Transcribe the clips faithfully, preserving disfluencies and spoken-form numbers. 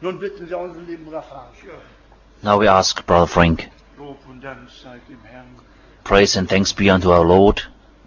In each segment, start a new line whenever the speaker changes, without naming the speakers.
Now we ask Brother Frank. Praise and thanks be unto our Lord.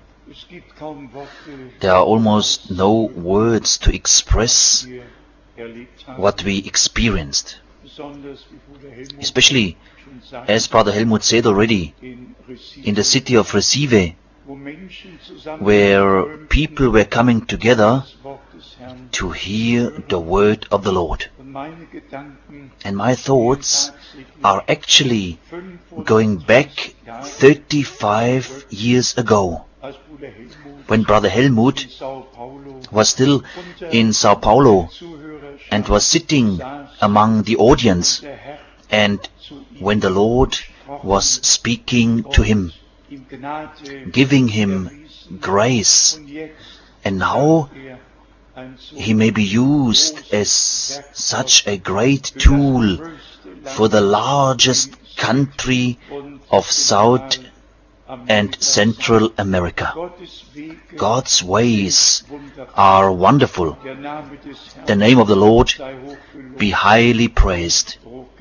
There are almost no words to express what we experienced. Especially, as Brother Helmut said already, in the city of Recife, where people were coming together to hear the word of the Lord. And my thoughts are actually going back thirty-five years ago, when Brother Helmut was still in Sao Paulo and was sitting among the audience, and when the Lord was speaking to him, giving him grace, and now he may be used as such a great tool for the largest country of South and Central America. God's ways are wonderful. The name of the Lord be highly praised.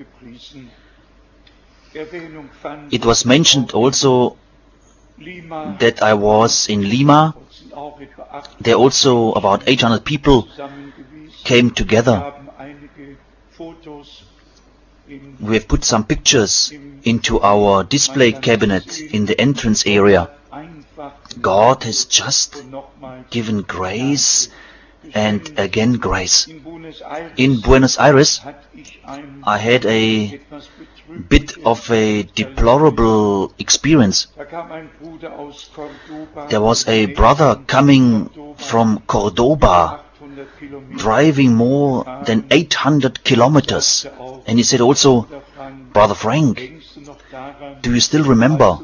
It was mentioned also that I was in Lima. There also about eight hundred people came together. We have put some pictures into our display cabinet in the entrance area. God has just given grace and again grace. In Buenos Aires, I had a bit of a deplorable experience. There was a brother coming from Cordoba, driving more than eight hundred kilometers. And he said also, Brother Frank, do you still remember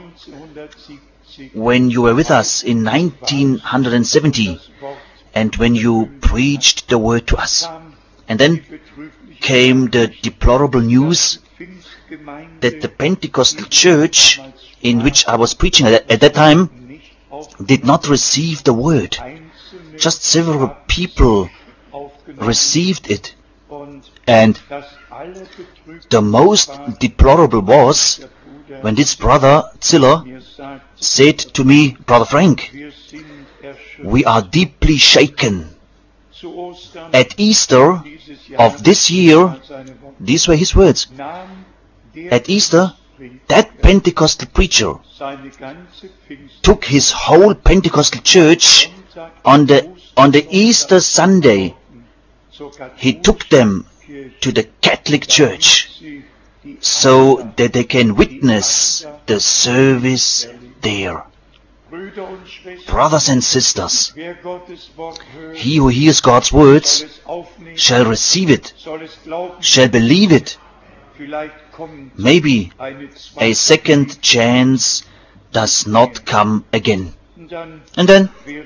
when you were with us in nineteen seventy and when you preached the word to us? And then came the deplorable news that the Pentecostal church in which I was preaching at, at that time did not receive the word. Just several people received it. And the most deplorable was when this brother Ziller said to me, Brother Frank, we are deeply shaken. At Easter of this year, these were his words, at Easter, that Pentecostal preacher took his whole Pentecostal church on the on the Easter Sunday. He took them to the Catholic Church so that they can witness the service there. Brothers and sisters, he who hears God's words shall receive it, shall believe it. Maybe a second chance does not come again. And then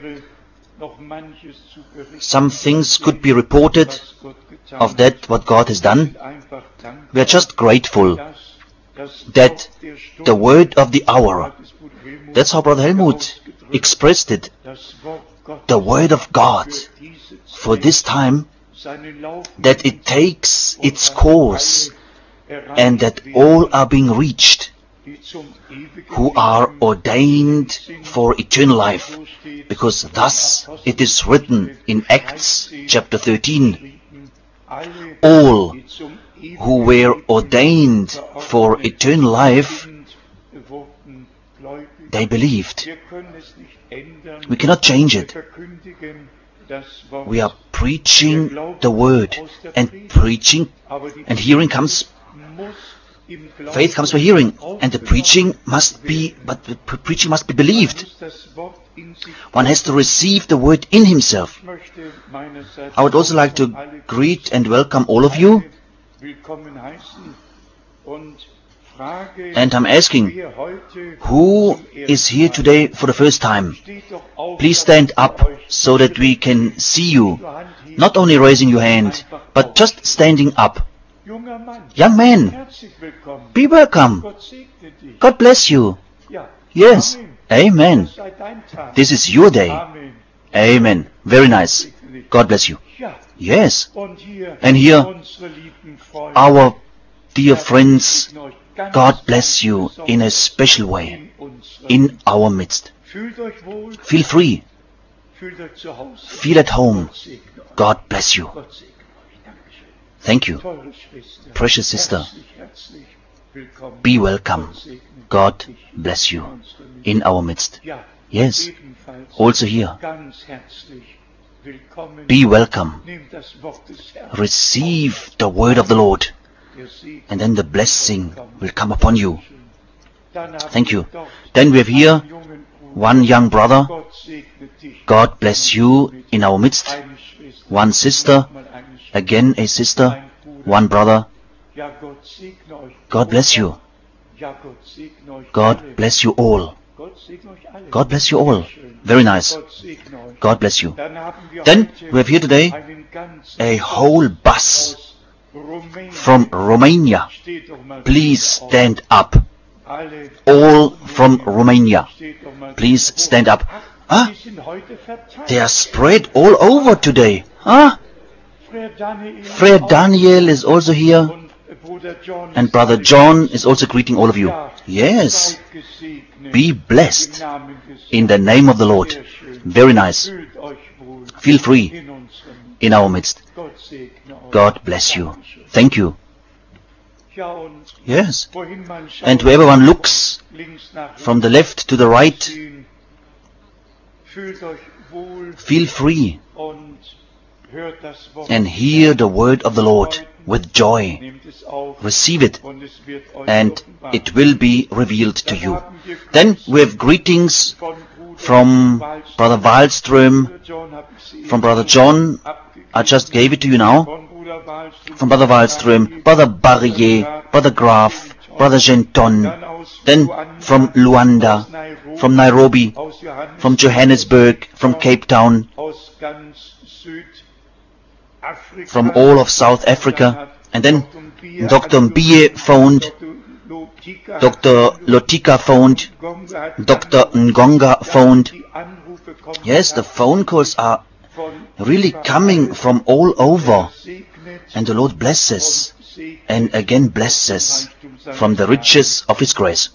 some things could be reported of that what God has done. We are just grateful that the word of the hour, that's how Brother Helmut expressed it, the word of God for this time, that it takes its course and that all are being reached who are ordained for eternal life, because thus it is written in Acts chapter thirteen, all who were ordained for eternal life, they believed. We cannot change it. We are preaching the word, and preaching and hearing comes, faith comes by hearing, and the preaching must be, but the preaching must be believed. One has to receive the word in himself. I would also like to greet and welcome all of you. And I'm asking, who is here today for the first time? Please stand up so that we can see you. Not only raising your hand, but just standing up. Young man, be welcome. God bless you. Yes, amen. This is your day. Amen. Very nice. God bless you. Yes. And here, our dear friends, God bless you in a special way in our midst. Feel free. Feel at home. God bless you. Thank you. Precious sister, be welcome. God bless you in our midst. Yes, also here. Be welcome. Receive the word of the Lord, and then the blessing will come upon you. Thank you. Then we have here one young brother. God bless you in our midst. One sister, again a sister, one brother. God bless you. God bless you all. God bless you all. Very nice. God bless you. Then we have here today a whole bus from Romania. Please stand up. All from Romania. Please stand up. Ah, they are spread all over today. Ah, Friar Daniel is also here. And Brother John is also greeting all of you. Yes. Be blessed in the name of the Lord. Very nice. Feel free in our midst. God bless you. Thank you. Yes. And wherever one looks, from the left to the right, feel free and hear the word of the Lord with joy. Receive it, and it will be revealed to you. Then we have greetings from Brother Wallström, from Brother John. I just gave it to you now. From Brother Wallström, Brother Barrier, Brother Graf, Brother Genton. Then from Luanda, from Nairobi, from Johannesburg, from Cape Town, from all of South Africa. And then Doctor Mbie phoned, Doctor Lotika phoned, Doctor Ngonga phoned. Yes, the phone calls are really coming from all over. And the Lord blesses and again blesses from the riches of His grace.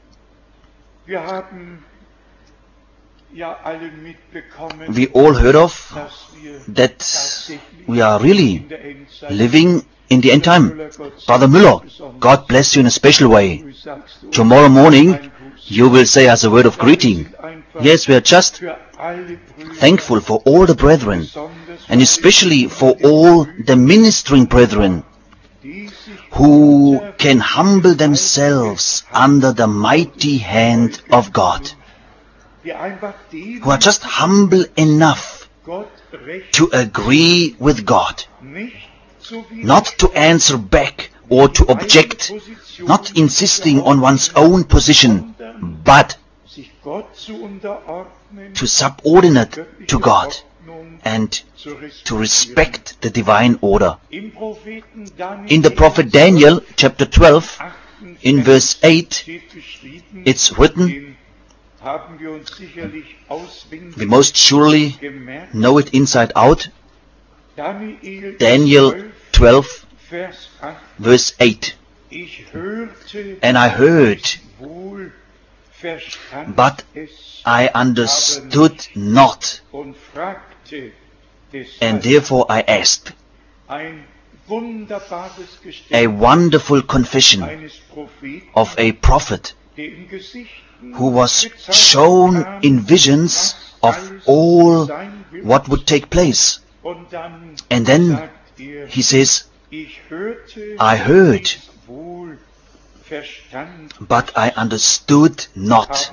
We all heard of that we are really living in the end time. Brother Müller, God bless you in a special way. Tomorrow morning you will say us a word of greeting. Yes, we are just thankful for all the brethren, and especially for all the ministering brethren who can humble themselves under the mighty hand of God, who are just humble enough to agree with God, not to answer back or to object, not insisting on one's own position, but to subordinate to God and to respect the divine order. In the prophet Daniel, chapter twelve, in verse eight, it's written, we most surely know it inside out. Daniel twelve, verse eight. And I heard, but I understood not, and therefore I asked. A wonderful confession of a prophet who was shown in visions of all what would take place. And then he says, I heard, but I understood not.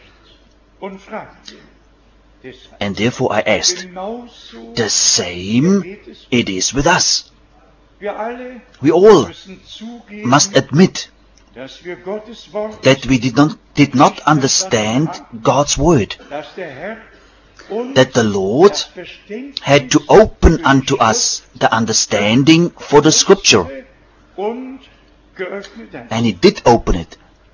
And therefore I asked. The same it is with us. We all must admit that we did not, did not understand God's word, that the Lord had to open unto us the understanding for the Scripture, and He did open it.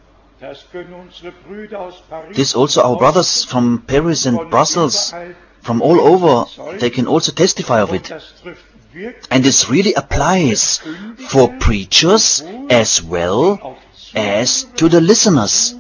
This also our brothers from Paris and Brussels, from all over, they can also testify of it. And this really applies for preachers as well as to the listeners.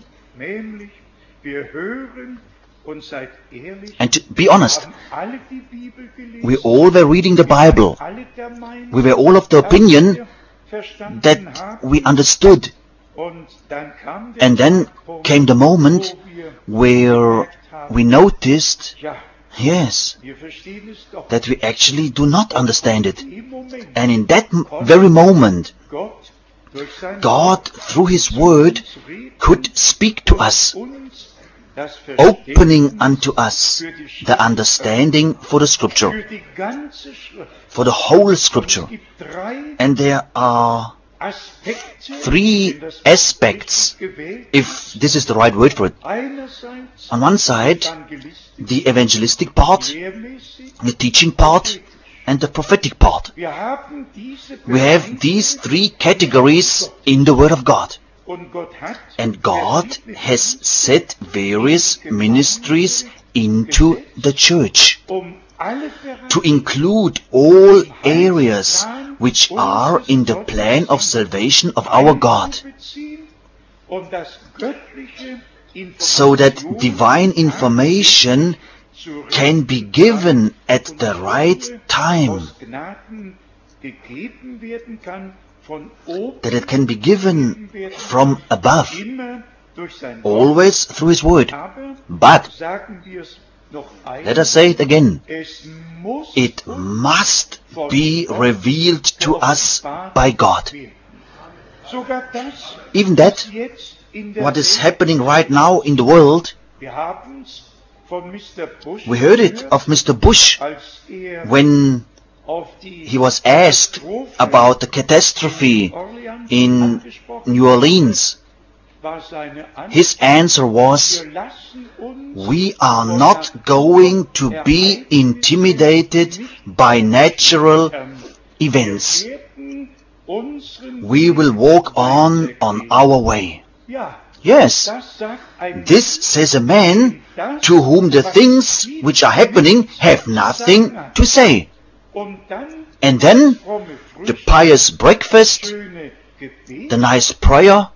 And to be honest, we all were reading the Bible. We were all of the opinion that we understood. And then came the moment where we noticed, yes, that we actually do not understand it. And in that very moment, God, through His Word, could speak to us, opening unto us the understanding for the Scripture, for the whole Scripture. And there are three aspects, if this is the right word for it. On one side, the evangelistic part, the teaching part, and the prophetic part. We have these three categories in the Word of God. And God has set various ministries into the church to include all areas which are in the plan of salvation of our God, so that divine information can be given at the right time, that it can be given from above, always through His Word. But, let us say it again, it must be revealed to us by God. Even that, what is happening right now in the world, we heard it of Mister Bush when he was asked about the catastrophe in New Orleans. His answer was, we are not going to be intimidated by natural events. We will walk on on our way. Yes, this says a man to whom the things which are happening have nothing to say. And then the pious breakfast, the nice prayer.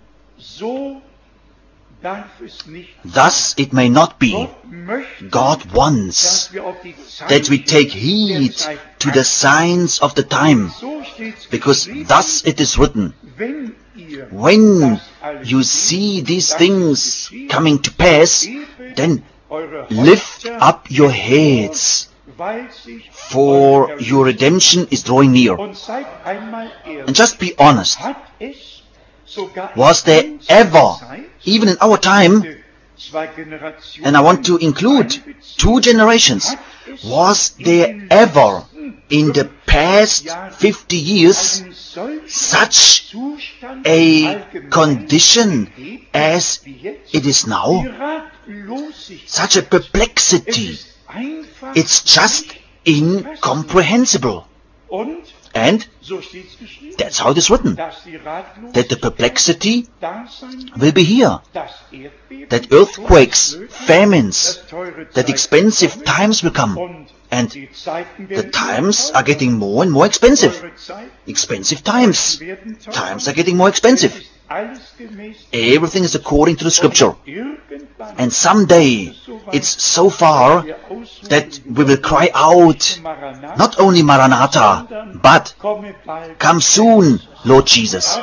Thus it may not be. God wants that we take heed to the signs of the time, because thus it is written, when you see these things coming to pass, then lift up your heads, for your redemption is drawing near. And just be honest. Was there ever, even in our time, and I want to include two generations, was there ever in the past fifty years such a condition as it is now? Such a perplexity. It's just incomprehensible. And that's how it is written, that the perplexity will be here, that earthquakes, famines, that expensive times will come, and the times are getting more and more expensive. Expensive times. Times are getting more expensive. Everything is according to the Scripture. And someday it's so far that we will cry out, not only Maranatha, but come soon, Lord Jesus.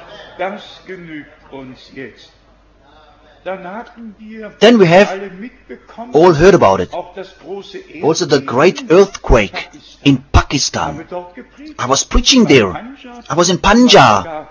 Then we have all heard about it. Also the great earthquake in Pakistan. I was preaching there. I was in Punjab.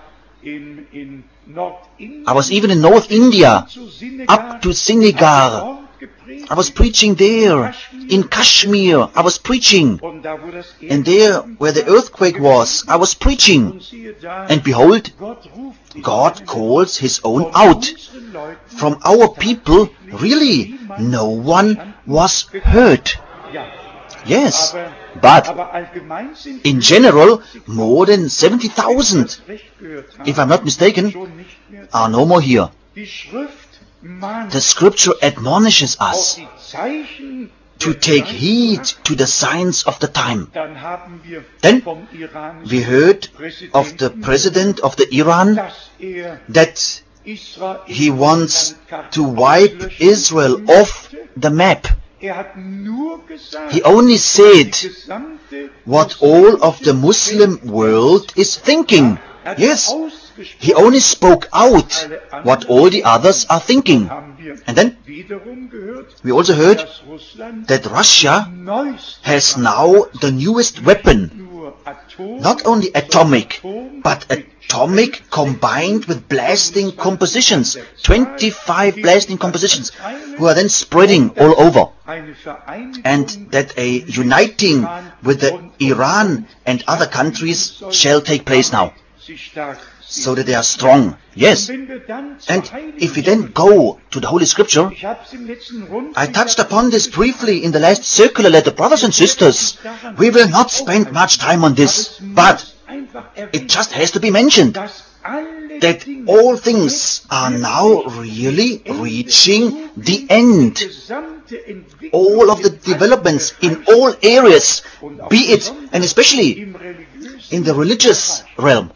I was even in North India, up to Srinagar. I was preaching there. In Kashmir, I was preaching. And there, where the earthquake was, I was preaching. And behold, God calls His own out. From our people, really, no one was hurt. Yes, but in general, more than seventy thousand, if I'm not mistaken, are no more here. The Scripture admonishes us to take heed to the signs of the time. Then we heard of the president of the Iran that he wants to wipe Israel off the map. He only said what all of the Muslim world is thinking. Yes, he only spoke out what all the others are thinking. And then we also heard that Russia has now the newest weapon, not only atomic, but atomic combined with blasting compositions, twenty-five blasting compositions, who are then spreading all over. And that a uniting with the Iran and other countries shall take place now, so that they are strong. Yes. And if we then go to the Holy Scripture, I touched upon this briefly in the last circular letter. Brothers and sisters, we will not spend much time on this, but it just has to be mentioned that all things are now really reaching the end. All of the developments in all areas, be it, and especially in the religious realm.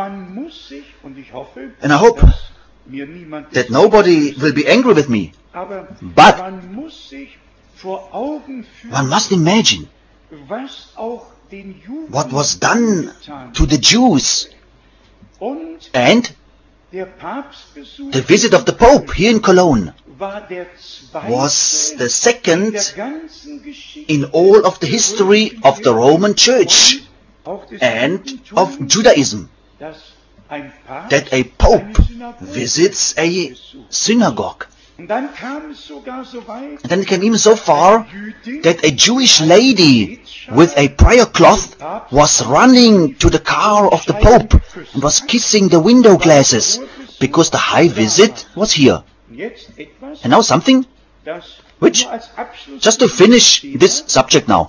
And I hope that nobody will be angry with me. But one must imagine what was done to the Jews. And the visit of the Pope here in Cologne was the second in all of the history of the Roman Church and of Judaism, that a Pope visits a synagogue. And then it came even so far that a Jewish lady with a prayer cloth was running to the car of the Pope and was kissing the window glasses because the high visit was here. And now something which, just to finish this subject now,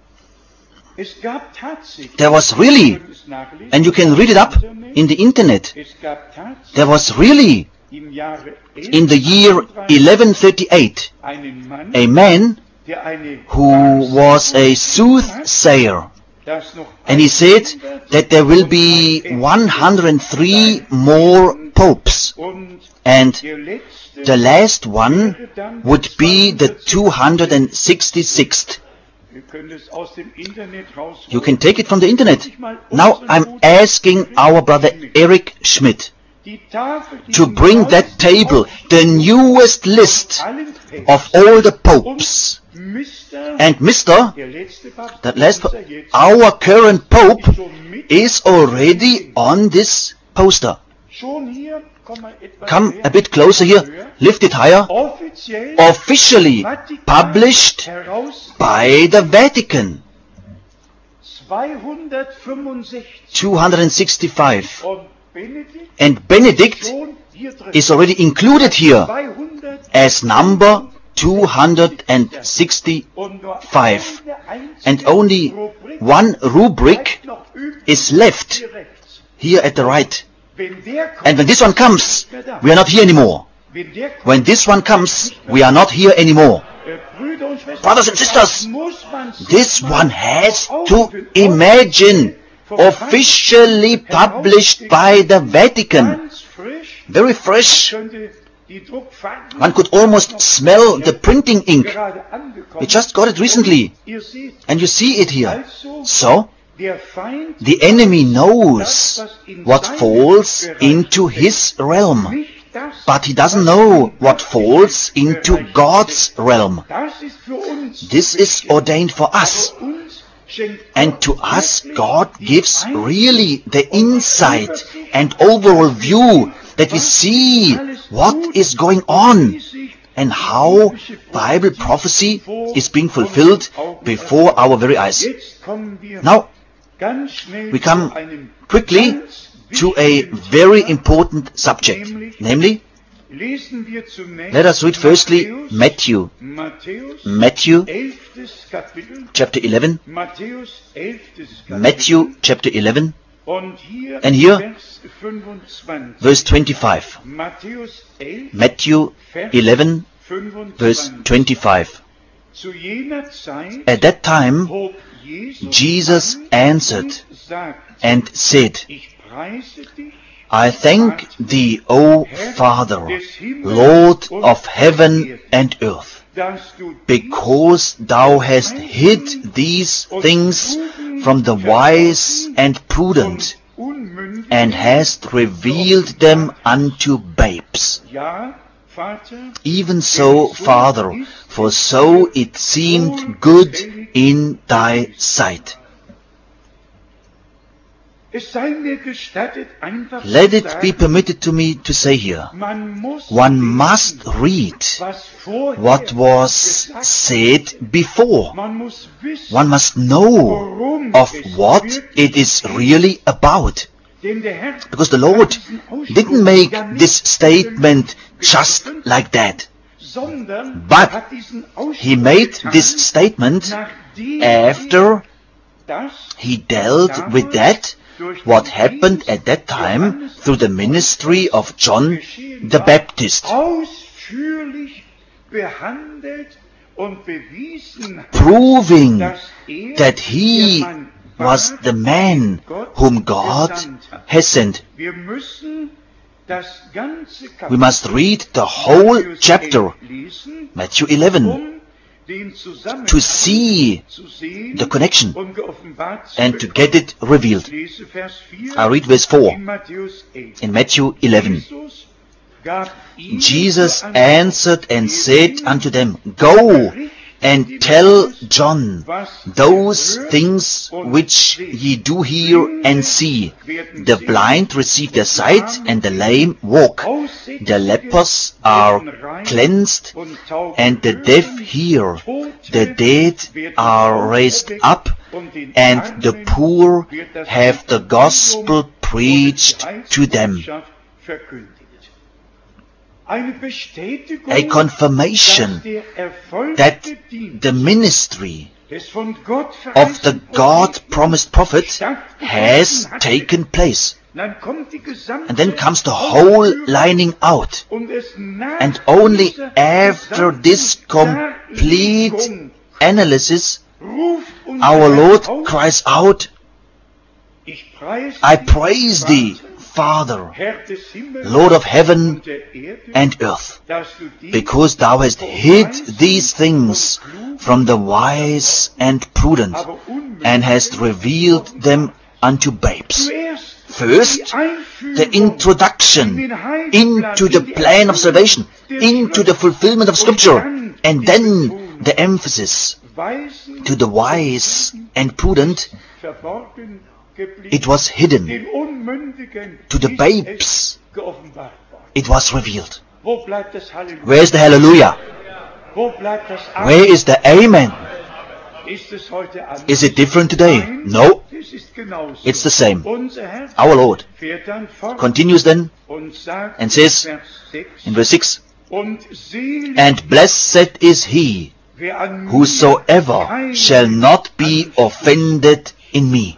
there was really, and you can read it up in the internet, there was really in the year eleven thirty-eight a man who was a soothsayer, and he said that there will be one hundred three more popes, and the last one would be the two hundred sixty-sixth. You can take it from the internet. Now I'm asking our brother Eric Schmidt to bring that table, the newest list of all the popes. And Mister, that last, our current Pope is already on this poster. Come a bit closer here, lift it higher. Officially published by the Vatican. two hundred sixty-five. And Benedict is already included here as number two hundred sixty-five. And only one rubric is left here at the right. And when this one comes, we are not here anymore. When this one comes, we are not here anymore. Brothers and sisters, this one has to imagine, officially published by the Vatican. Very fresh. One could almost smell the printing ink. We just got it recently. And you see it here. So, the enemy knows what falls into his realm, but he doesn't know what falls into God's realm. This is ordained for us, and to us God gives really the insight and overall view that we see what is going on and how Bible prophecy is being fulfilled before our very eyes. Now, we come quickly to a very important subject, namely, let us read firstly Matthew, Matthew chapter eleven, Matthew chapter eleven, and here verse twenty-five, Matthew eleven verse twenty-five. At that time, Jesus answered and said, I thank thee, O Father, Lord of heaven and earth, because thou hast hid these things from the wise and prudent, and hast revealed them unto babes. Even so, Father, for so it seemed good in thy sight. Let it be permitted to me to say here, one must read what was said before. One must know of what it is really about. Because the Lord didn't make this statement just like that. But He made this statement after He dealt with that what happened at that time through the ministry of John the Baptist, proving that he was the man whom God has sent. We must read the whole chapter, Matthew eleven, to see the connection and to get it revealed. I read verse four in Matthew eleven. Jesus answered and said unto them, Go and tell John those things which ye do hear and see. The blind receive their sight, and the lame walk. The lepers are cleansed, and the deaf hear. The dead are raised up, and the poor have the gospel preached to them. A confirmation that the ministry of the God-promised prophet has taken place. And then comes the whole lining out. And only after this complete analysis, our Lord cries out, I praise thee, Father, Lord of heaven and earth, because thou hast hid these things from the wise and prudent, and hast revealed them unto babes. First, the introduction into the plan of salvation, into the fulfillment of Scripture, and then the emphasis to the wise and prudent. It was hidden. To the babes, it was revealed. Where is the hallelujah? Where is the amen? Is it different today? No. It's the same. Our Lord continues then and says in verse six, And blessed is he whosoever shall not be offended in me.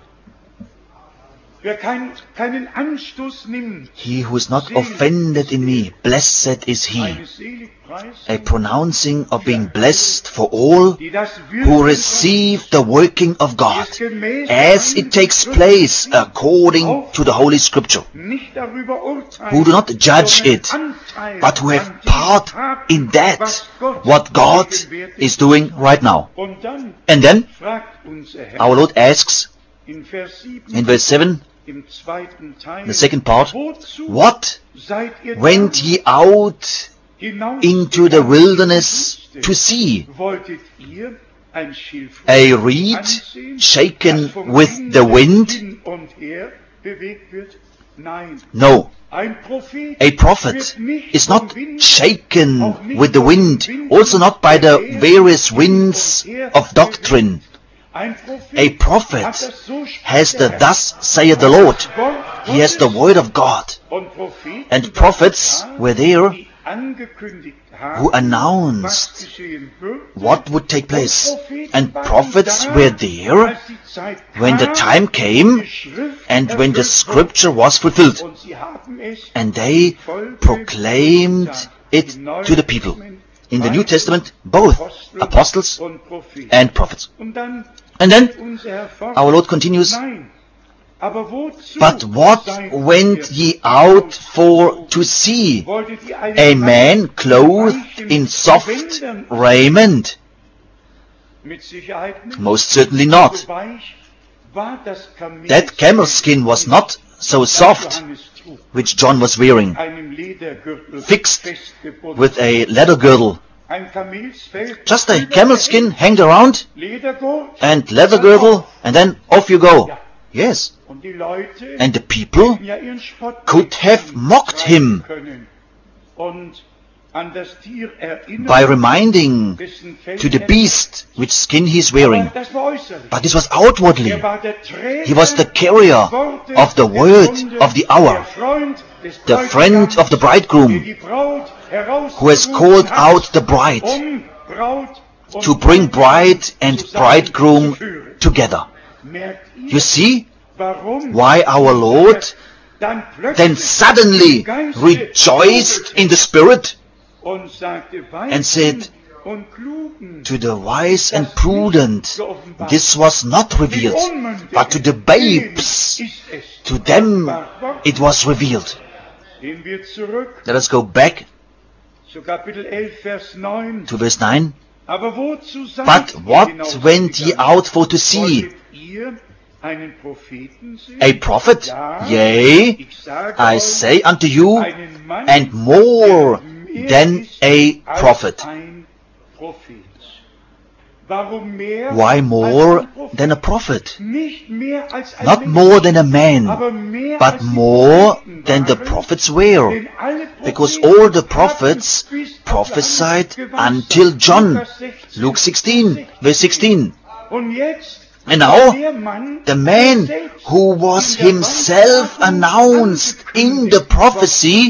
He who is not offended in me, blessed is he. A pronouncing of being blessed for all who receive the working of God as it takes place according to the Holy Scripture, who do not judge it, but who have part in that, what God is doing right now. And then our Lord asks in verse seven, the second part, What went ye out into the wilderness to see? A reed shaken with the wind? No. A prophet is not shaken with the wind, also not by the various winds of doctrine. A prophet has the thus saith the Lord. He has the word of God. And prophets were there who announced what would take place. And prophets were there when the time came and when the Scripture was fulfilled. And they proclaimed it to the people. in the New Testament, both apostles and prophets. And then our Lord continues, but what went ye out for to see? A man clothed in soft raiment? Most certainly not. That camel skin was not so soft, which John was wearing, fixed with a leather girdle. Just a camel skin hanged around, and leather girdle, and then off you go. Yes. And the people could have mocked him by reminding to the beast which skin he is wearing. But this was outwardly. He was the carrier of the word of the hour, the friend of the bridegroom, who has called out the bride to bring bride and bridegroom together. You see why our Lord then suddenly rejoiced in the Spirit and said to the wise and prudent, this was not revealed, but to the babes, to them it was revealed. Let us go back to verse nine. But what went ye out for to see? A prophet? Yea, I say unto you, and more than a prophet. Why more than a prophet? Not more than a man, but more than the prophets were. Because all the prophets prophesied until John. Luke sixteen, verse sixteen. And now, the man who was himself announced in the prophecy,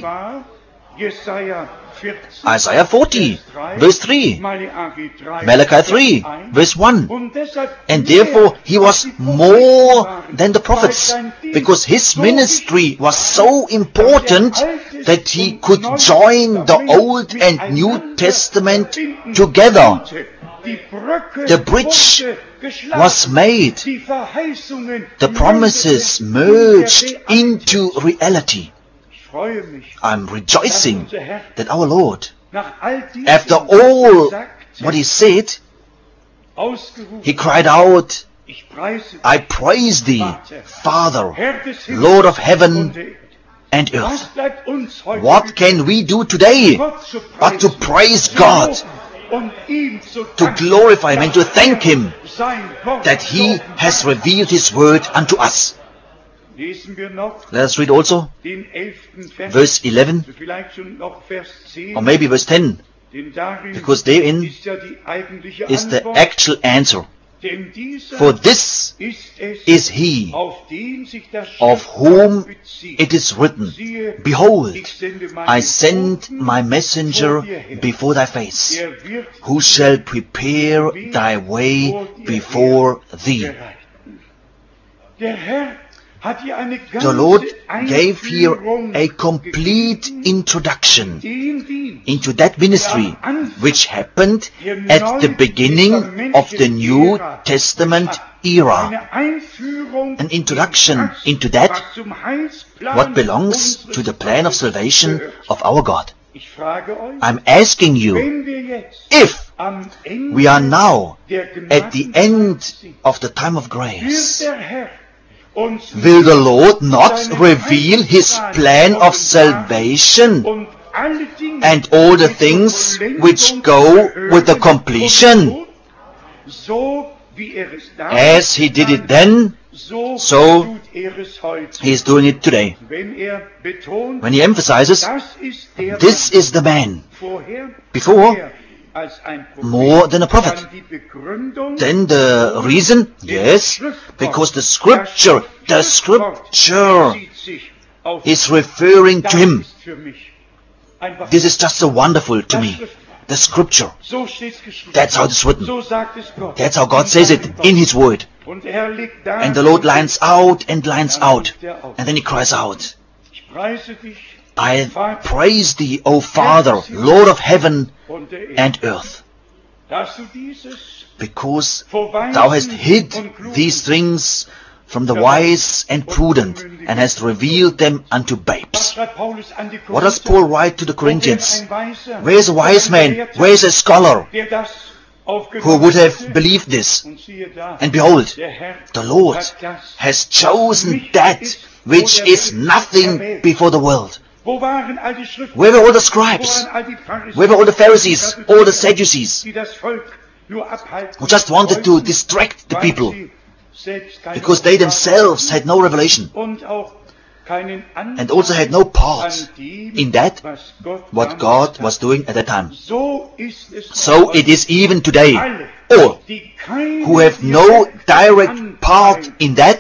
Isaiah forty, verse three, Malachi three, verse one. And therefore he was more than the prophets, because his ministry was so important that he could join the Old and New Testament together. The bridge was made. The promises merged into reality. I'm rejoicing that our Lord, after all what he said, he cried out, I praise thee, Father, Lord of heaven and earth. What can we do today but to praise God, to glorify him and to thank him that he has revealed his word unto us? Let us read also verse eleven, or maybe verse ten, because therein is the actual answer. For this is he of whom it is written, Behold, I send my messenger before thy face, who shall prepare thy way before thee. The Lord gave here a complete introduction into that ministry which happened at the beginning of the New Testament era. An introduction into that, what belongs to the plan of salvation of our God. I'm asking you, if we are now at the end of the time of grace, will the Lord not reveal his plan of salvation and all the things which go with the completion? As he did it then, so he is doing it today. When he emphasizes, this is the man, before, more than a prophet. Then the reason, yes, because the scripture, the scripture is referring to him. This is just so wonderful to me. The scripture. That's how it's written. That's how God says it in his word. And the Lord lines out and lines out. And then he cries out, I praise thee, O Father, Lord of heaven and earth, because thou hast hid these things from the wise and prudent, and hast revealed them unto babes. What does Paul write to the Corinthians? Where is a wise man? Where is a scholar who would have believed this? And behold, the Lord has chosen that which is nothing before the world. Where were all the scribes? Where were all the Pharisees, all the Sadducees, who just wanted to distract the people, because they themselves had no revelation, and also had no part in that, what God was doing at that time. So it is even today. All who have no direct part in that,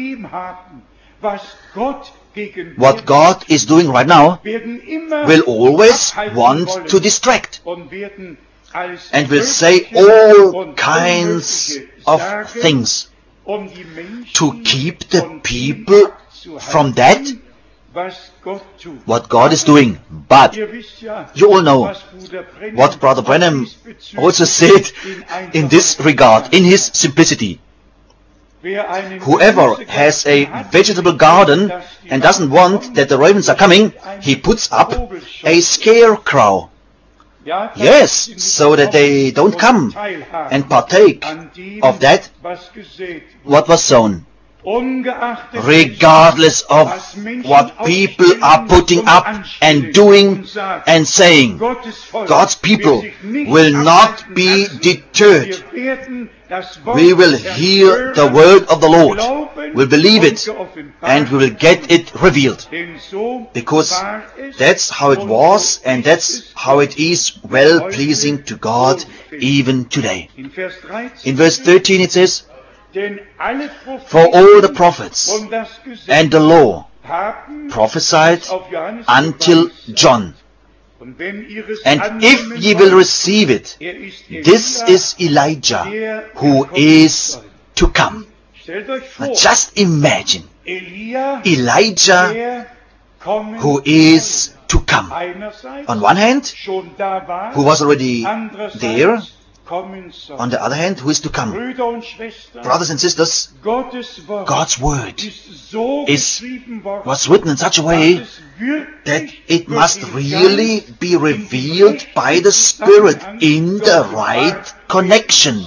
what God is doing right now, will always want to distract, and will say all kinds of things to keep the people from that, what God is doing. But you all know what Brother Branham also said in this regard, in his simplicity. Whoever has a vegetable garden and doesn't want that the ravens are coming, he puts up a scarecrow. Yes, so that they don't come and partake of that what was sown. Regardless of what people are putting up and doing and saying, God's people will not be deterred. We will hear the word of the Lord, we'll believe it, and we will get it revealed. Because that's how it was, and that's how it is well-pleasing to God even today. In verse thirteen it says, for all the prophets and the law prophesied until John. And if ye will receive it, this is Elijah who is to come. Now just imagine Elijah who is to come. On one hand, who was already there. On the other hand, who is to come? Brothers and sisters, God's word is, was written in such a way that it must really be revealed by the Spirit in the right connection.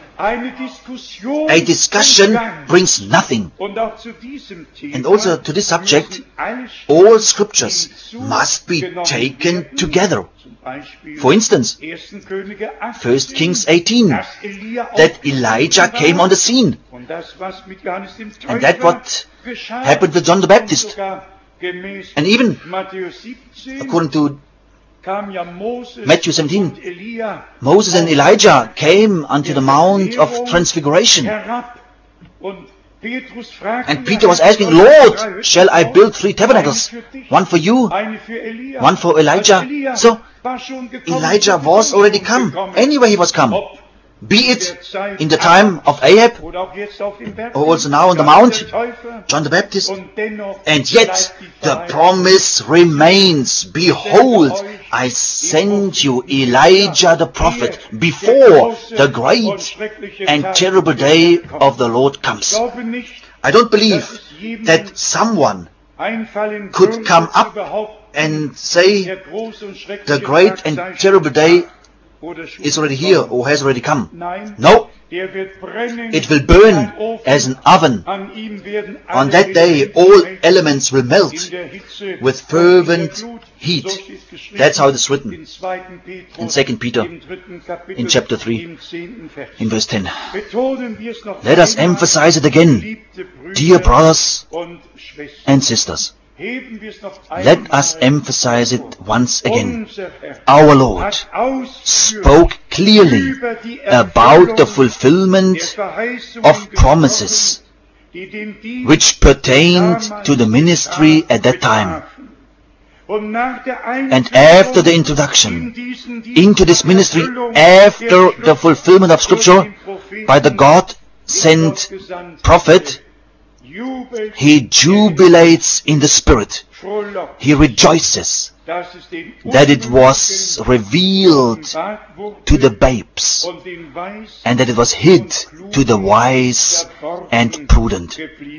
A discussion brings nothing. And also to this subject, all scriptures must be taken together. For instance, First Kings eighteen, that Elijah came on the scene. And that what happened with John the Baptist. And even, according to Matthew seventeen, Moses and Elijah came unto the Mount of Transfiguration. And Peter was asking, Lord, shall I build three tabernacles? One for you, one for Elijah. So, Elijah was already come. Anyway he was come. Be it in the time of Ahab, or also now on the Mount, John the Baptist. And yet, the promise remains. Behold, I send you Elijah the prophet before the great and terrible day of the Lord comes. I don't believe that someone could come up and say the great and terrible day is already here or has already come. No, it will burn as an oven. On that day all elements will melt with fervent heat. That's how it is written in Second Peter in chapter three in verse ten. Let us emphasize it again, dear brothers and sisters. Let us emphasize it once again. Our Lord spoke clearly about the fulfillment of promises which pertained to the ministry at that time. And after the introduction into this ministry, after the fulfillment of Scripture by the God-sent prophet, he jubilates in the Spirit. he rejoices that it was revealed to the babes and that it was hid to the wise and prudent.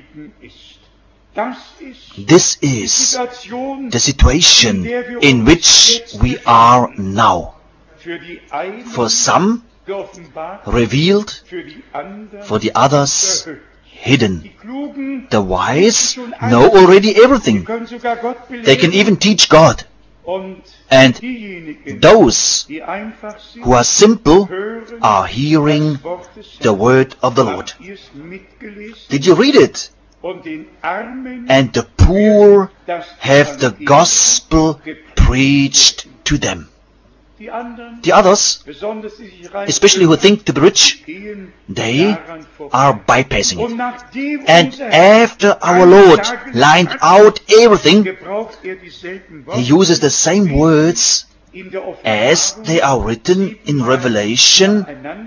This is the situation in which we are now. For some, revealed, for the others, hidden. The wise know already everything. They can even teach God. And those who are simple are hearing the word of the Lord. Did you read it? And the poor have the gospel preached to them. The others, especially who think to be rich, they are bypassing it. And after our Lord lined out everything, he uses the same words as they are written in Revelation.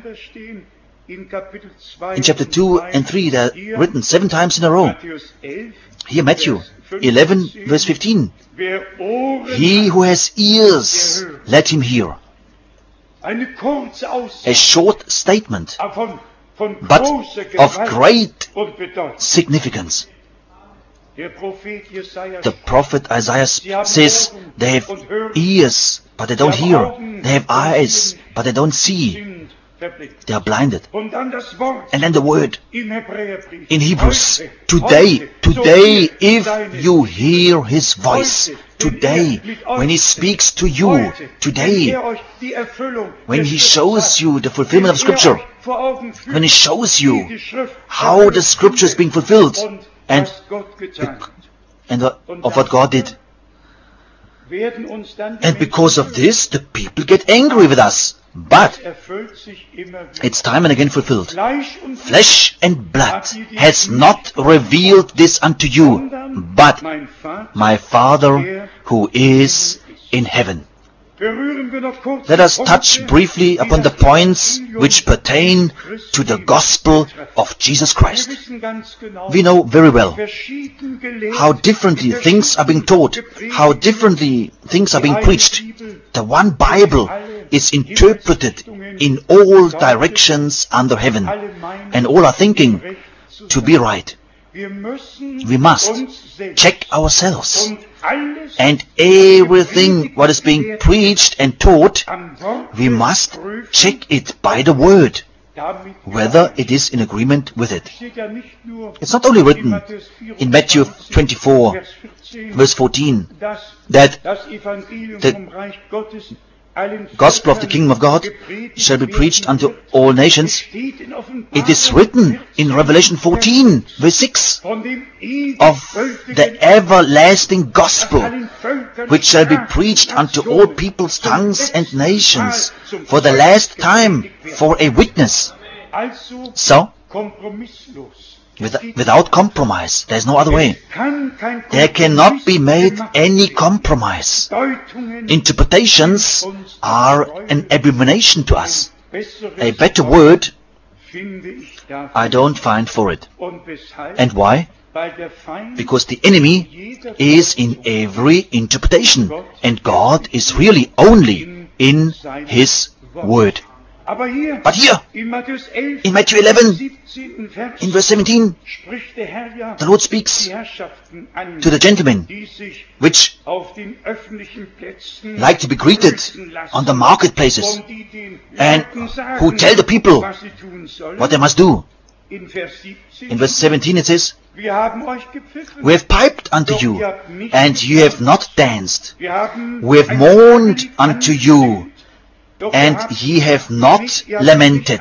In chapter two and three, they are written seven times in a row. Here, Matthew eleven, verse fifteen. He who has ears, let him hear. A short statement, but of great significance. The prophet Isaiah says, they have ears, but they don't hear. They have eyes, but they don't see. They are blinded. And then the word in Hebrews, today, today, if you hear his voice, today, when he speaks to you, today, when he shows you the fulfillment of Scripture, when he shows you how the Scripture is being fulfilled, and, and of what God did. And because of this, the people get angry with us. But it's time and again fulfilled. Flesh and blood has not revealed this unto you, but my Father who is in heaven. Let us touch briefly upon the points which pertain to the gospel of Jesus Christ. We know very well how differently things are being taught, how differently things are being preached. The one Bible is interpreted in all directions under heaven, and all are thinking to be right. We must check ourselves, and everything what is being preached and taught, we must check it by the word, whether it is in agreement with it. It's not only written in Matthew twenty-four, verse fourteen, that the gospel of the kingdom of God shall be preached unto all nations. It is written in Revelation fourteen, verse six, of the everlasting gospel, which shall be preached unto all peoples, tongues, and nations, for the last time, for a witness. So, without compromise, there is no other way. There cannot be made any compromise. Interpretations are an abomination to us. A better word I don't find for it. And why? Because the enemy is in every interpretation, and God is really only in his word. But here, in Matthew eleven, in verse seventeen, the Lord speaks to the gentlemen, which like to be greeted on the marketplaces, and who tell the people what they must do. In verse seventeen it says, we have piped unto you, and you have not danced. We have mourned unto you, and ye have not lamented,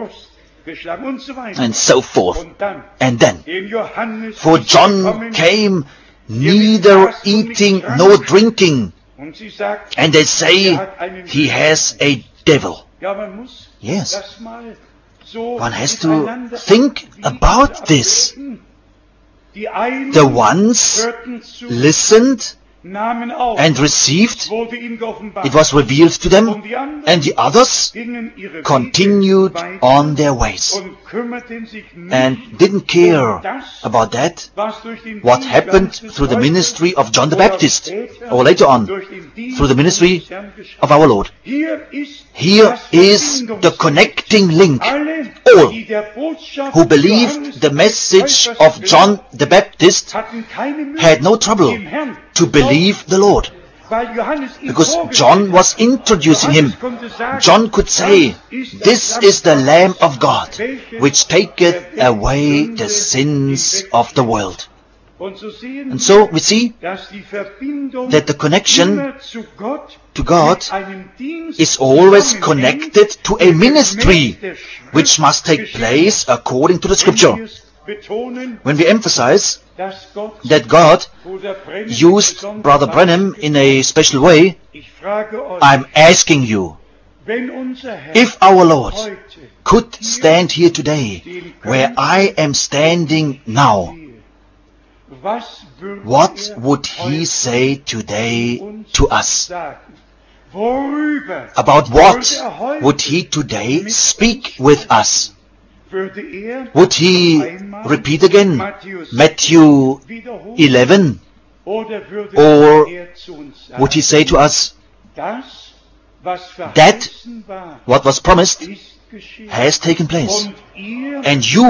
and so forth. And then, for John came neither eating nor drinking, and they say he has a devil. Yes, one has to think about this. The ones listened and received. It was revealed to them, and the others continued on their ways and didn't care about that, what happened through the ministry of John the Baptist, or later on, through the ministry of our Lord. Here is the connecting link. All who believed the message of John the Baptist had no trouble to believe the Lord, because John was introducing him. John could say, "This is the Lamb of God, which taketh away the sins of the world." And so we see that the connection to God is always connected to a ministry which must take place according to the Scripture. When we emphasize that God used Brother Branham in a special way, I'm asking you, if our Lord could stand here today where I am standing now, what would he say today to us? About what would he today speak with us? Would he repeat again Matthew eleven? Or would he say to us, that what was promised has taken place, and you,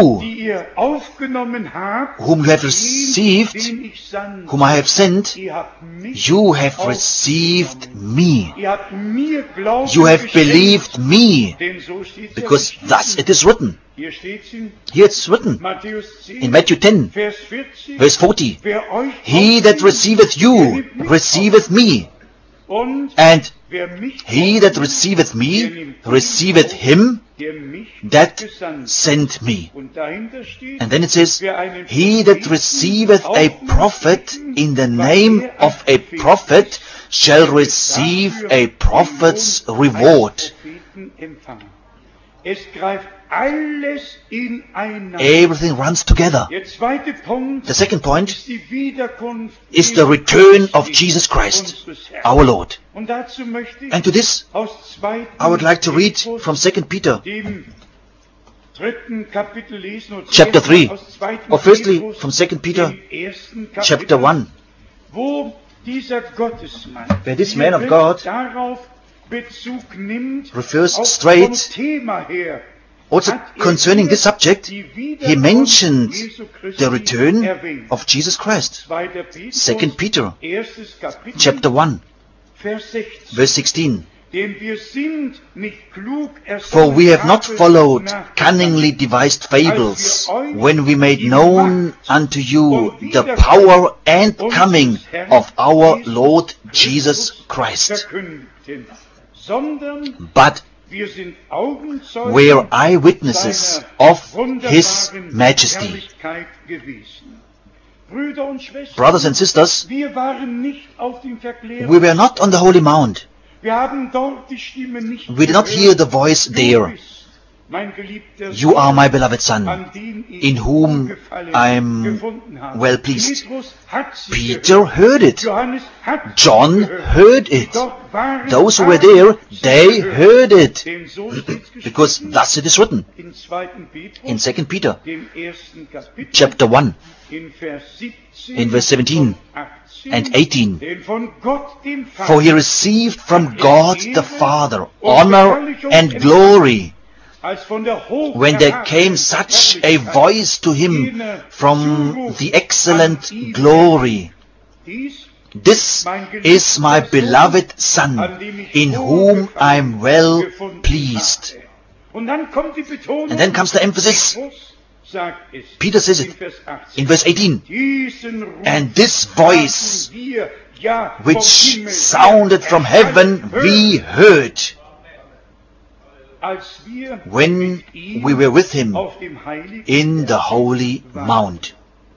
whom you have received, whom I have sent, you have received me. You have believed me, because thus it is written. Here it's written in Matthew ten, verse forty, "He that receiveth you receiveth me, and he that receiveth me receiveth him that sent me." And then it says, "He that receiveth a prophet in the name of a prophet shall receive a prophet's reward." Everything runs together. The second point is the return of Jesus Christ, our Lord. And to this, I would like to read from Second Peter, chapter three, or firstly from Second Peter, chapter one, where this man of God refers straight. Also concerning this subject, he mentioned the return of Jesus Christ. Second Peter, chapter one, verse sixteen. "For we have not followed cunningly devised fables, when we made known unto you the power and coming of our Lord Jesus Christ, but we're eyewitnesses of His majesty." Brothers and sisters, we were not on the Holy Mount. We did not hear the voice there, "You are my beloved Son, in whom I am well pleased." Peter heard it. John heard it. Those who were there, they heard it. Because thus it is written in Second Peter, chapter one, in verse seventeen and eighteen. "For he received from God the Father honor and glory, when there came such a voice to him from the excellent glory, This is my beloved Son, in whom I am well pleased." And then comes the emphasis. Peter says it in verse eighteen. "And this voice, which sounded from heaven, we heard, when we were with him in the Holy Mount."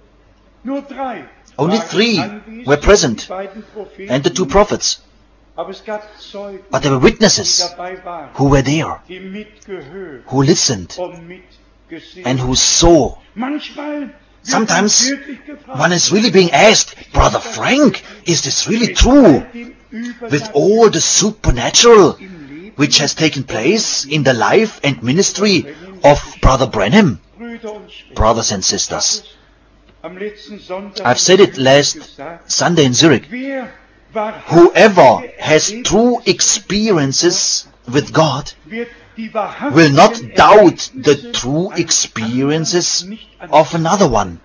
Only three were present, and the two prophets. But there were witnesses who were there, who listened, and who saw. Sometimes one is really being asked, Brother Frank, is this really true? With all the supernatural which has taken place in the life and ministry of Brother Branham? Brothers and sisters, I've said it last Sunday in Zurich. Whoever has true experiences with God will not doubt the true experiences of another one.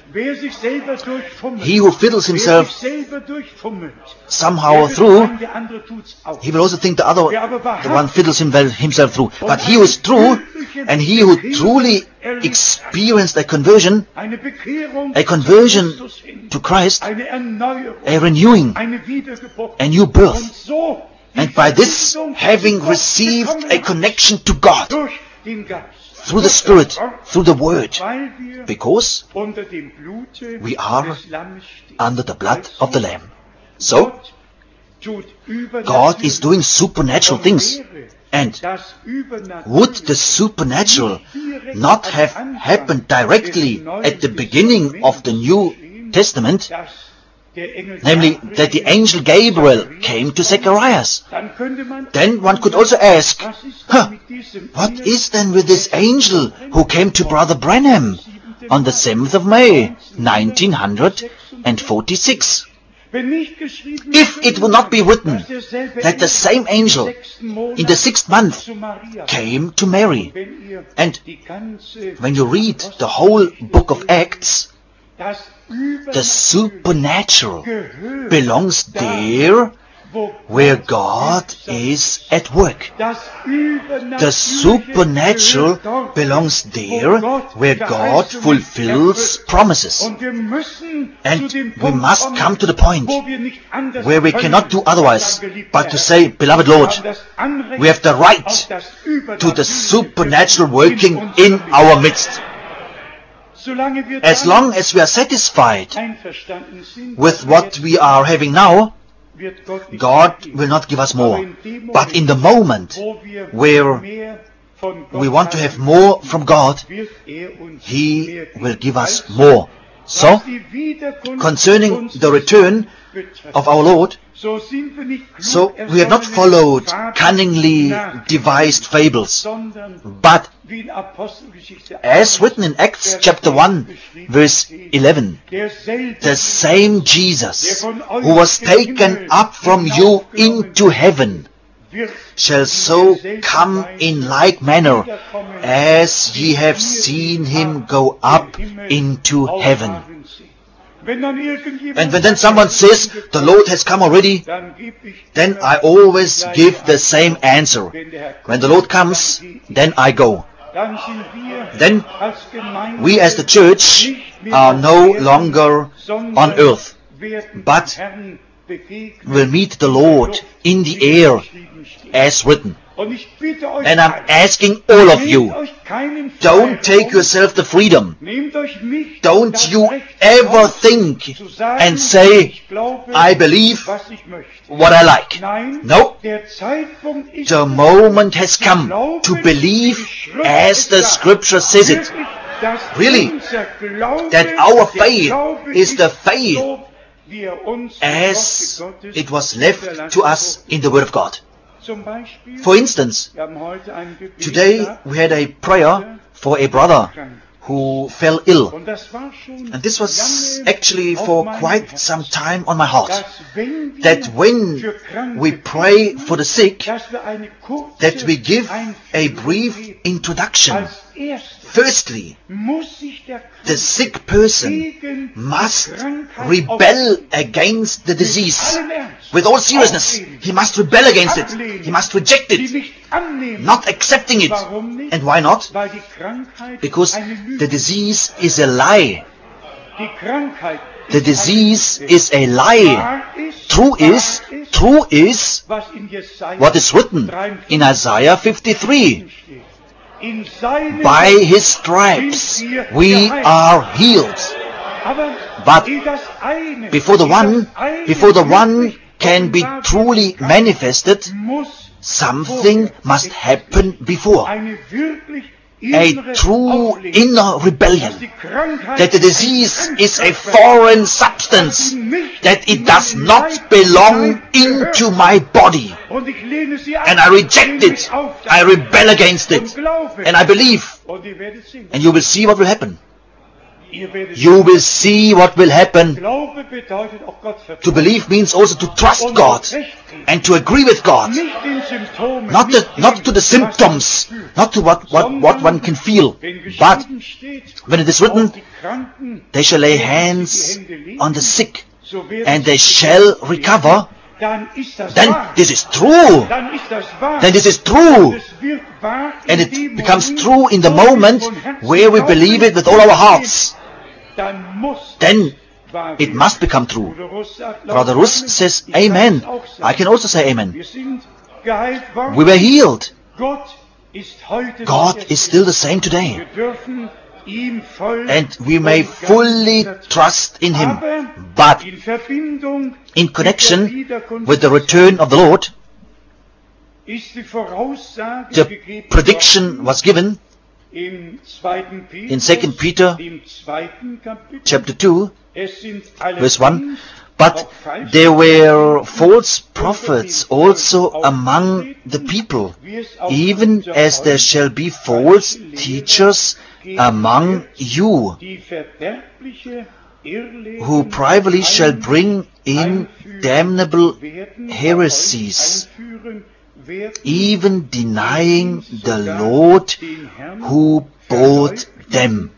He who fiddles himself somehow through, he will also think the other the one fiddles himself through. But he who is true, and he who truly experienced a conversion, a conversion to Christ, a renewing, a new birth, and by this having received a connection to God through the Spirit, through the Word, because we are under the blood of the Lamb. So, God is doing supernatural things. And would the supernatural not have happened directly at the beginning of the New Testament, namely that the angel Gabriel came to Zacharias? Then one could also ask, huh, what is then with this angel who came to Brother Branham on the seventh of May, nineteen forty-six? If it would not be written that the same angel in the sixth month came to Mary, and when you read the whole book of Acts, the supernatural belongs there where God is at work. The supernatural belongs there where God fulfills promises. And we must come to the point where we cannot do otherwise but to say, Beloved Lord, we have the right to the supernatural working in our midst. As long as we are satisfied with what we are having now, God will not give us more. But in the moment where we want to have more from God, He will give us more. So, concerning the return of our Lord, so we have not followed cunningly devised fables, but as written in Acts chapter one, verse eleven, the same Jesus who was taken up from you into heaven shall so come in like manner as ye have seen him go up into heaven. And when then someone says, the Lord has come already, then I always give the same answer. When the Lord comes, then I go. Then we as the church are no longer on earth, but will meet the Lord in the air as written. And I'm asking all of you, don't take yourself the freedom. Don't you ever think and say, I believe what I like. No. The moment has come to believe as the Scripture says it. Really, that our faith is the faith as it was left to us in the Word of God. For instance, today we had a prayer for a brother who fell ill. And this was actually for quite some time on my heart. That when we pray for the sick, that we give a brief introduction. Firstly, the sick person must rebel against the disease. With all seriousness, he must rebel against it. He must reject it, not accepting it. And why not? Because the disease is a lie. The disease is a lie. True is, true is what is written in Isaiah fifty-three. By His stripes we are healed. But before the one, before the one can be truly manifested, something must happen before. a true inner rebellion, that the disease is a foreign substance, that it does not belong into my body, and I reject it, I rebel against it, and I believe, and you will see what will happen. You will see what will happen. To believe means also to trust God and to agree with God. Not, the, not to the symptoms, not to what, what, what one can feel. But when it is written, they shall lay hands on the sick and they shall recover, then this is true. Then this is true. And it becomes true in the moment where we believe it with all our hearts. Then it must become true. Brother Russ says amen. I can also say amen. We were healed. God is still the same today. And we may fully trust in Him. But in connection with the return of the Lord, the prediction was given in Second Peter chapter two, verse one. But there were false prophets also among the people, even as there shall be false teachers among you, who privately shall bring in damnable heresies, even denying the Lord who bought them.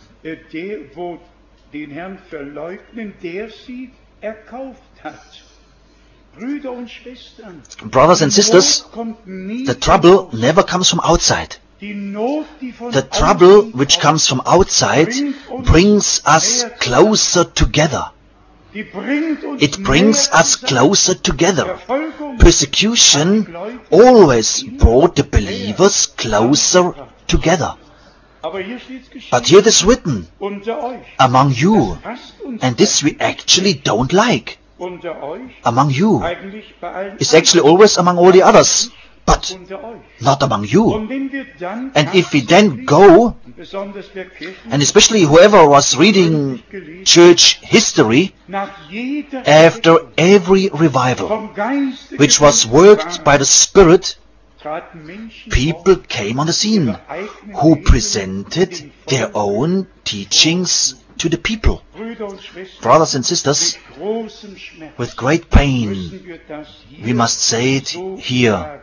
Brothers and sisters, the trouble never comes from outside. The trouble which comes from outside brings us closer together. It brings us closer together. Persecution always brought the believers closer together. But here it is written, among you, and this we actually don't like. Among you is actually always among all the others, but not among you. And if we then go, and especially whoever was reading church history, after every revival which was worked by the Spirit, people came on the scene who presented their own teachings to the people. Brothers and sisters, with great pain, we must say it here.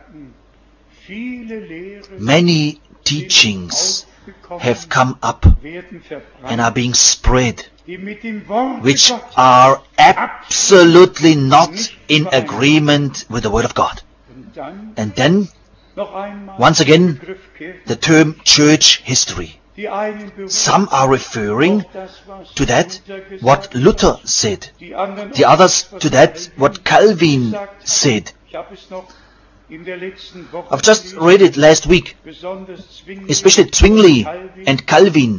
Many teachings have come up and are being spread, which are absolutely not in agreement with the Word of God. And then, once again, the term church history. Some are referring to that what Luther said, the others to that what Calvin said. I've just read it last week, especially Zwingli and Calvin.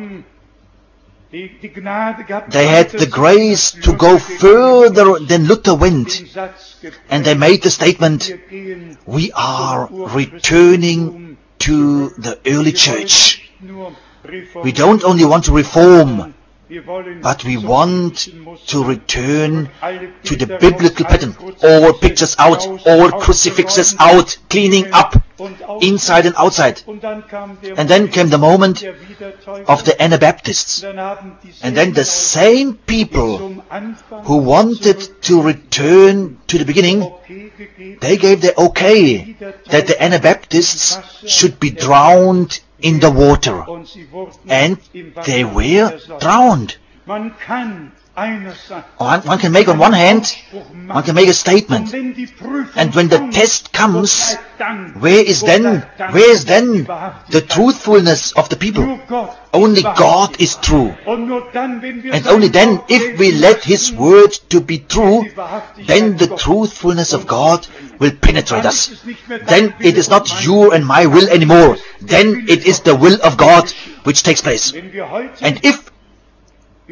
They had the grace to go further than Luther went, and they made the statement, we are returning to the early church. We don't only want to reform, but we want to return to the biblical pattern. All pictures out, all crucifixes out, cleaning up, inside and outside. And then came the moment of the Anabaptists. And then the same people who wanted to return to the beginning, they gave the okay that the Anabaptists should be drowned in the water. And they were drowned. One, one can make on one hand, one can make a statement. And when the test comes, where is then, where is then the truthfulness of the people? Only God is true. And only then, if we let His word to be true, then the truthfulness of God will penetrate us. Then it is not your and my will anymore. Then it is the will of God which takes place. And if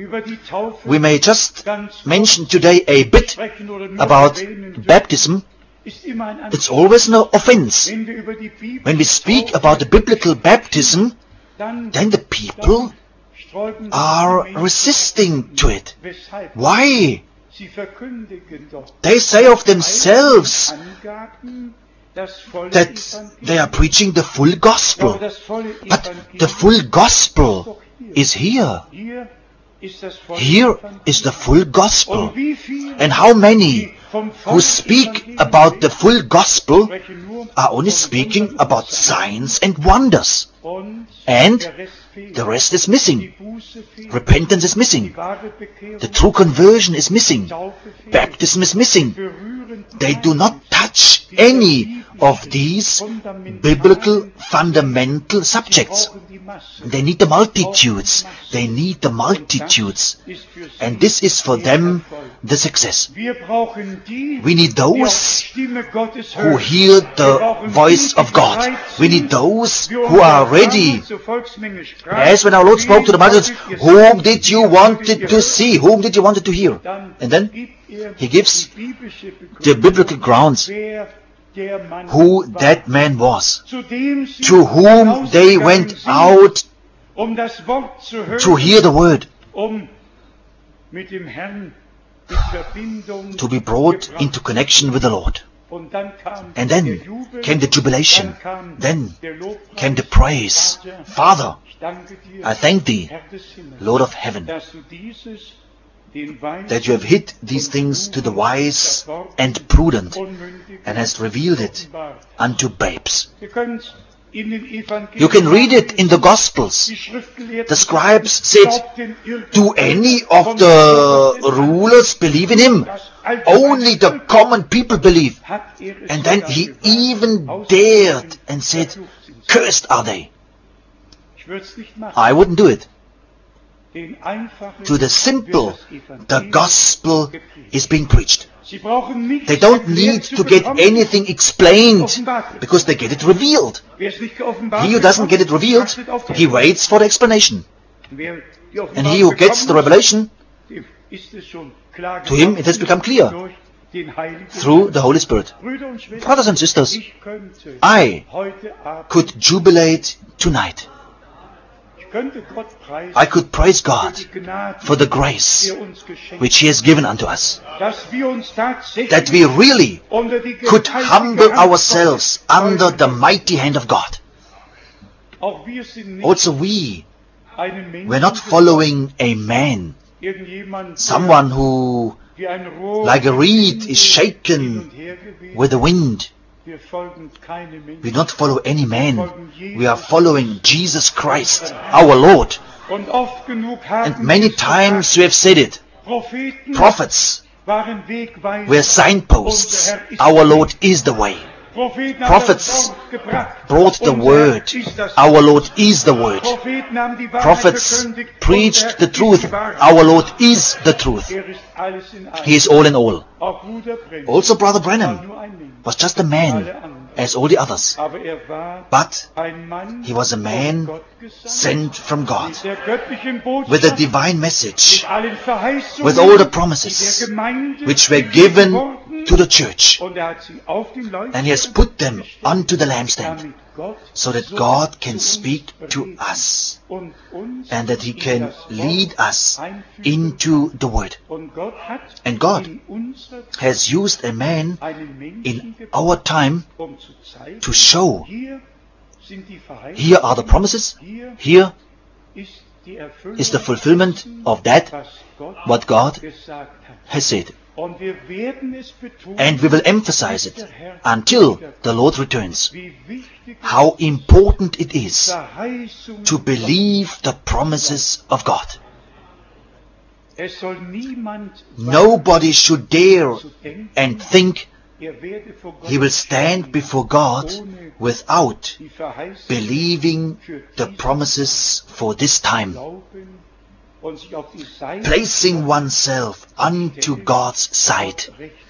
we may just mention today a bit about baptism, It's always an offense. When we speak about the biblical baptism, then the people are resisting to it. Why? They say of themselves that they are preaching the full gospel. But the full gospel is here. Here is the full gospel. And how many who speak about the full gospel are only speaking about signs and wonders. And the rest is missing. Repentance is missing. The true conversion is missing. Baptism is missing. They do not touch any of these biblical fundamental subjects. They need the multitudes. They need the multitudes. And this is for them the success. We need those who hear the voice of God. We need those who are ready. As when our Lord spoke to the multitudes, whom did you want to see? Whom did you want to hear? And then He gives the biblical grounds who that man was, to whom they went out to hear the word, to be brought into connection with the Lord. And then came the jubilation. Then came the praise. Father, I thank Thee, Lord of heaven, that You have hid these things to the wise and prudent, and hast revealed it unto babes. You can read it in the Gospels. The scribes said, do any of the rulers believe in Him? Only the common people believe. And then He even dared and said, cursed are they. I wouldn't do it. To the simple, the gospel is being preached. They don't need to get anything explained, because they get it revealed. He who doesn't get it revealed, he waits for the explanation. And he who gets the revelation, to him it has become clear through the Holy Spirit. Brothers and sisters, I could jubilate tonight. I could praise God for the grace which He has given unto us, that we really could humble ourselves under the mighty hand of God. Also we were not following a man, someone who, like a reed, is shaken with the wind. We do not follow any man. We are following Jesus Christ, our Lord. And many times we have said it. Prophets were signposts. Our Lord is the way. Prophets brought the word. Our Lord is the word. Prophets preached the truth. Our Lord is the truth. He is all in all. Also Brother Branham was just a man as all the others. But he was a man sent from God with a divine message, with all the promises which were given to the church, and He has put them unto the lampstand, so that God can speak to us and that He can lead us into the Word. And God has used a man in our time to show, here are the promises, here is the fulfillment of that what God has said. And we will emphasize it until the Lord returns, how important it is to believe the promises of God. Nobody should dare and think he will stand before God without believing the promises for this time, placing oneself unto God's side.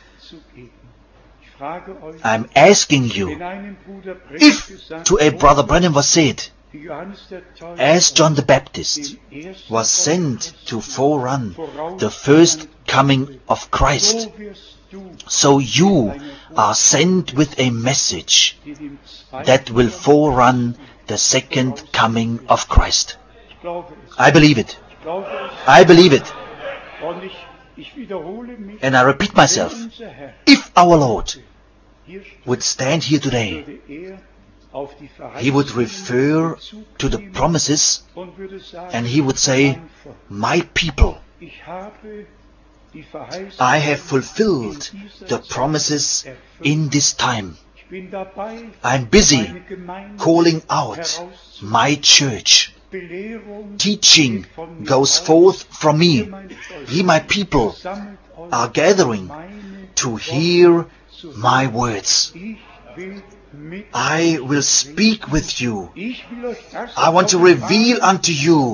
I'm asking you, if to a Brother Branham was said, as John the Baptist was sent to forerun the first coming of Christ, So you are sent with a message that will forerun the second coming of Christ. I believe it. I believe it. And I repeat myself, if our Lord would stand here today, He would refer to the promises and He would say, my people, I have fulfilled the promises in this time. I'm busy calling out my church. Teaching goes forth from me. Ye, my people, are gathering to hear my words. I will speak with you. I want to reveal unto you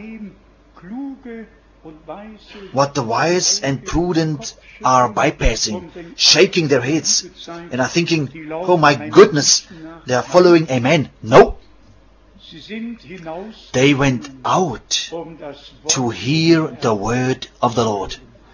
what the wise and prudent are bypassing, shaking their heads, and are thinking, oh my goodness, they are following a man. No. They went out to hear the word of the Lord.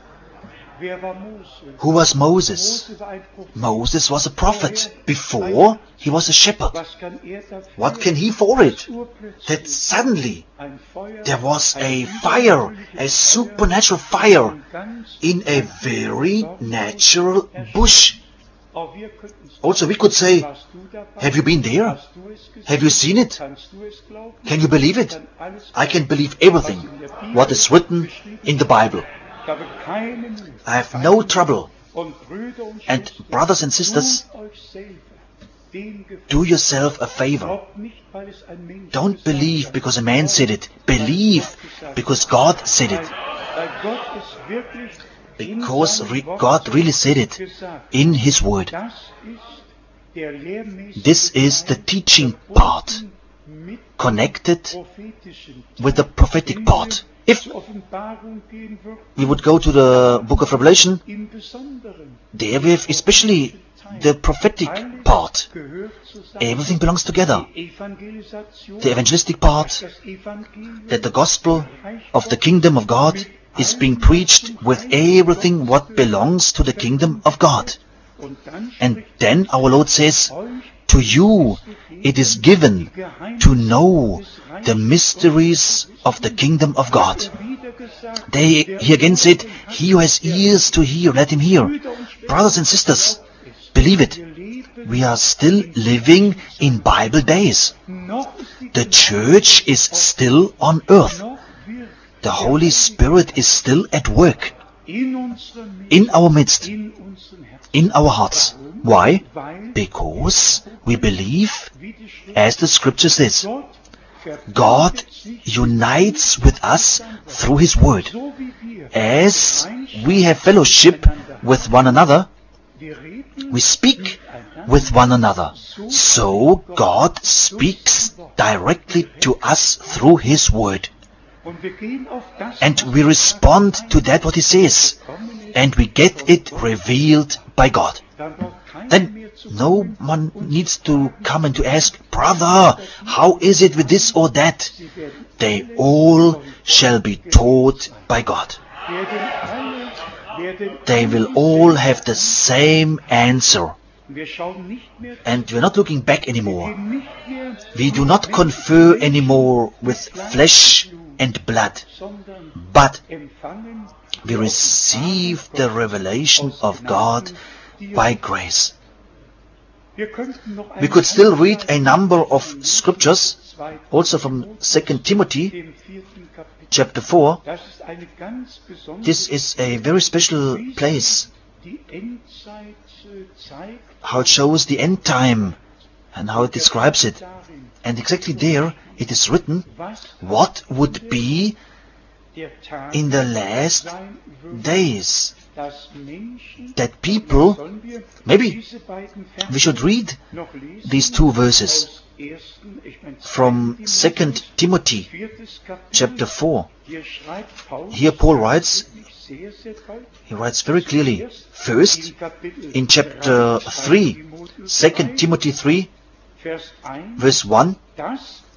Who was Moses? Moses was a prophet before he was a shepherd. What can he for it? That suddenly there was a fire, a supernatural fire in a very natural bush. Also, we could say, have you been there? Have you seen it? Can you believe it? I can believe everything what is written in the Bible. I have no trouble. And brothers and sisters, do yourself a favor. Don't believe because a man said it. Believe because God said it. Because re- God really said it in His Word. This is the teaching part, connected with the prophetic part. If we would go to the book of Revelation, there we have especially the prophetic part. Everything belongs together. The evangelistic part, that the gospel of the kingdom of God is being preached with everything what belongs to the kingdom of God. And then our Lord says, to you it is given to know the mysteries of the kingdom of God. They, he again said, he who has ears to hear, let him hear. Brothers and sisters, believe it. We are still living in Bible days. The church is still on earth. The Holy Spirit is still at work in our midst, in our hearts. Why? Because we believe, as the scripture says, God unites with us through His Word. As we have fellowship with one another, we speak with one another. So God speaks directly to us through His Word. And we respond to that what He says, and we get it revealed by God. Then no one needs to come and to ask, brother, how is it with this or that? They all shall be taught by God. They will all have the same answer. And we're not looking back anymore. We do not confer anymore with flesh and blood, but we receive the revelation of God by grace. We could still read a number of scriptures, also from Second Timothy chapter four. This is a very special place, how it shows the end time and how it describes it. And exactly there it is written what would be in the last days. That people, maybe we should read these two verses from Second Timothy chapter four. Here Paul writes, he writes very clearly, first in chapter three, Second Timothy three, verse one,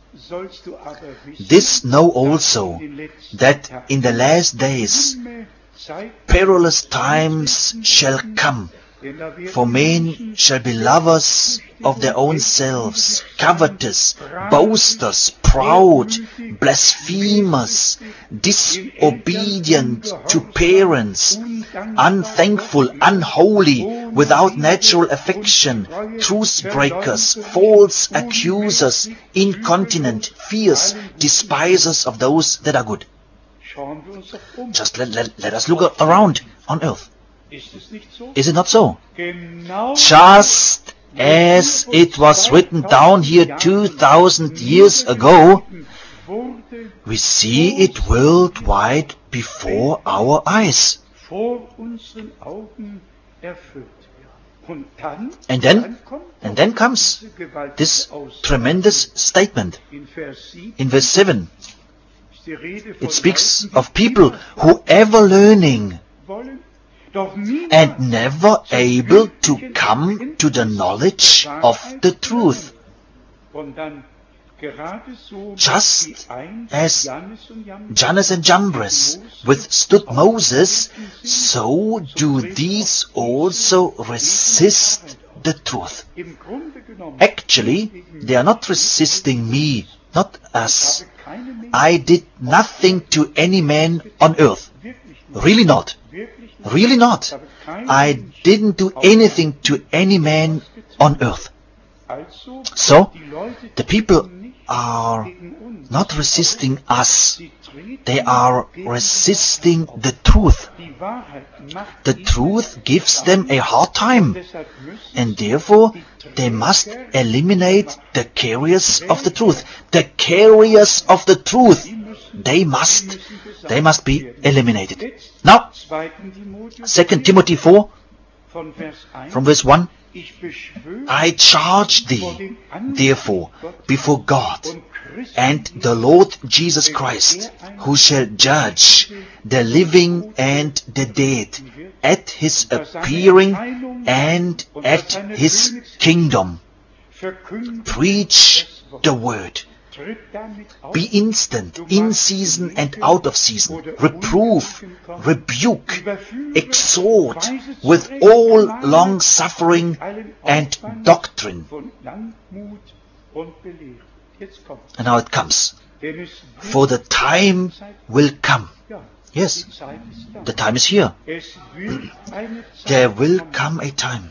this know also, that in the last days perilous times shall come, for men shall be lovers of their own selves, covetous, boasters, proud, blasphemers, disobedient to parents, unthankful, unholy, without natural affection, truce breakers, false accusers, incontinent, fierce, despisers of those that are good. Just let, let, let us look around on earth. Is it not so? Just as it was written down here two thousand years ago, we see it worldwide before our eyes. And then, and then comes this tremendous statement. In verse seven, it speaks of people who ever learning and never able to come to the knowledge of the truth. Just as Jannes and Jambres withstood Moses, so do these also resist the truth. Actually, they are not resisting me, not us. I did nothing to any man on earth. Really not. Really not. I didn't do anything to any man on earth. So, the people are not resisting us. They are resisting the truth. The truth gives them a hard time, and therefore they must eliminate the carriers of the truth. The carriers of the truth, they must, they must be eliminated. Now, Second Timothy four, from verse one, I charge thee, therefore, before God and the Lord Jesus Christ, who shall judge the living and the dead at his appearing and at his kingdom. Preach the word. Be instant, in season and out of season. Reprove, rebuke, exhort with all long suffering and doctrine. And now it comes. For the time will come. Yes, the time is here. There will come a time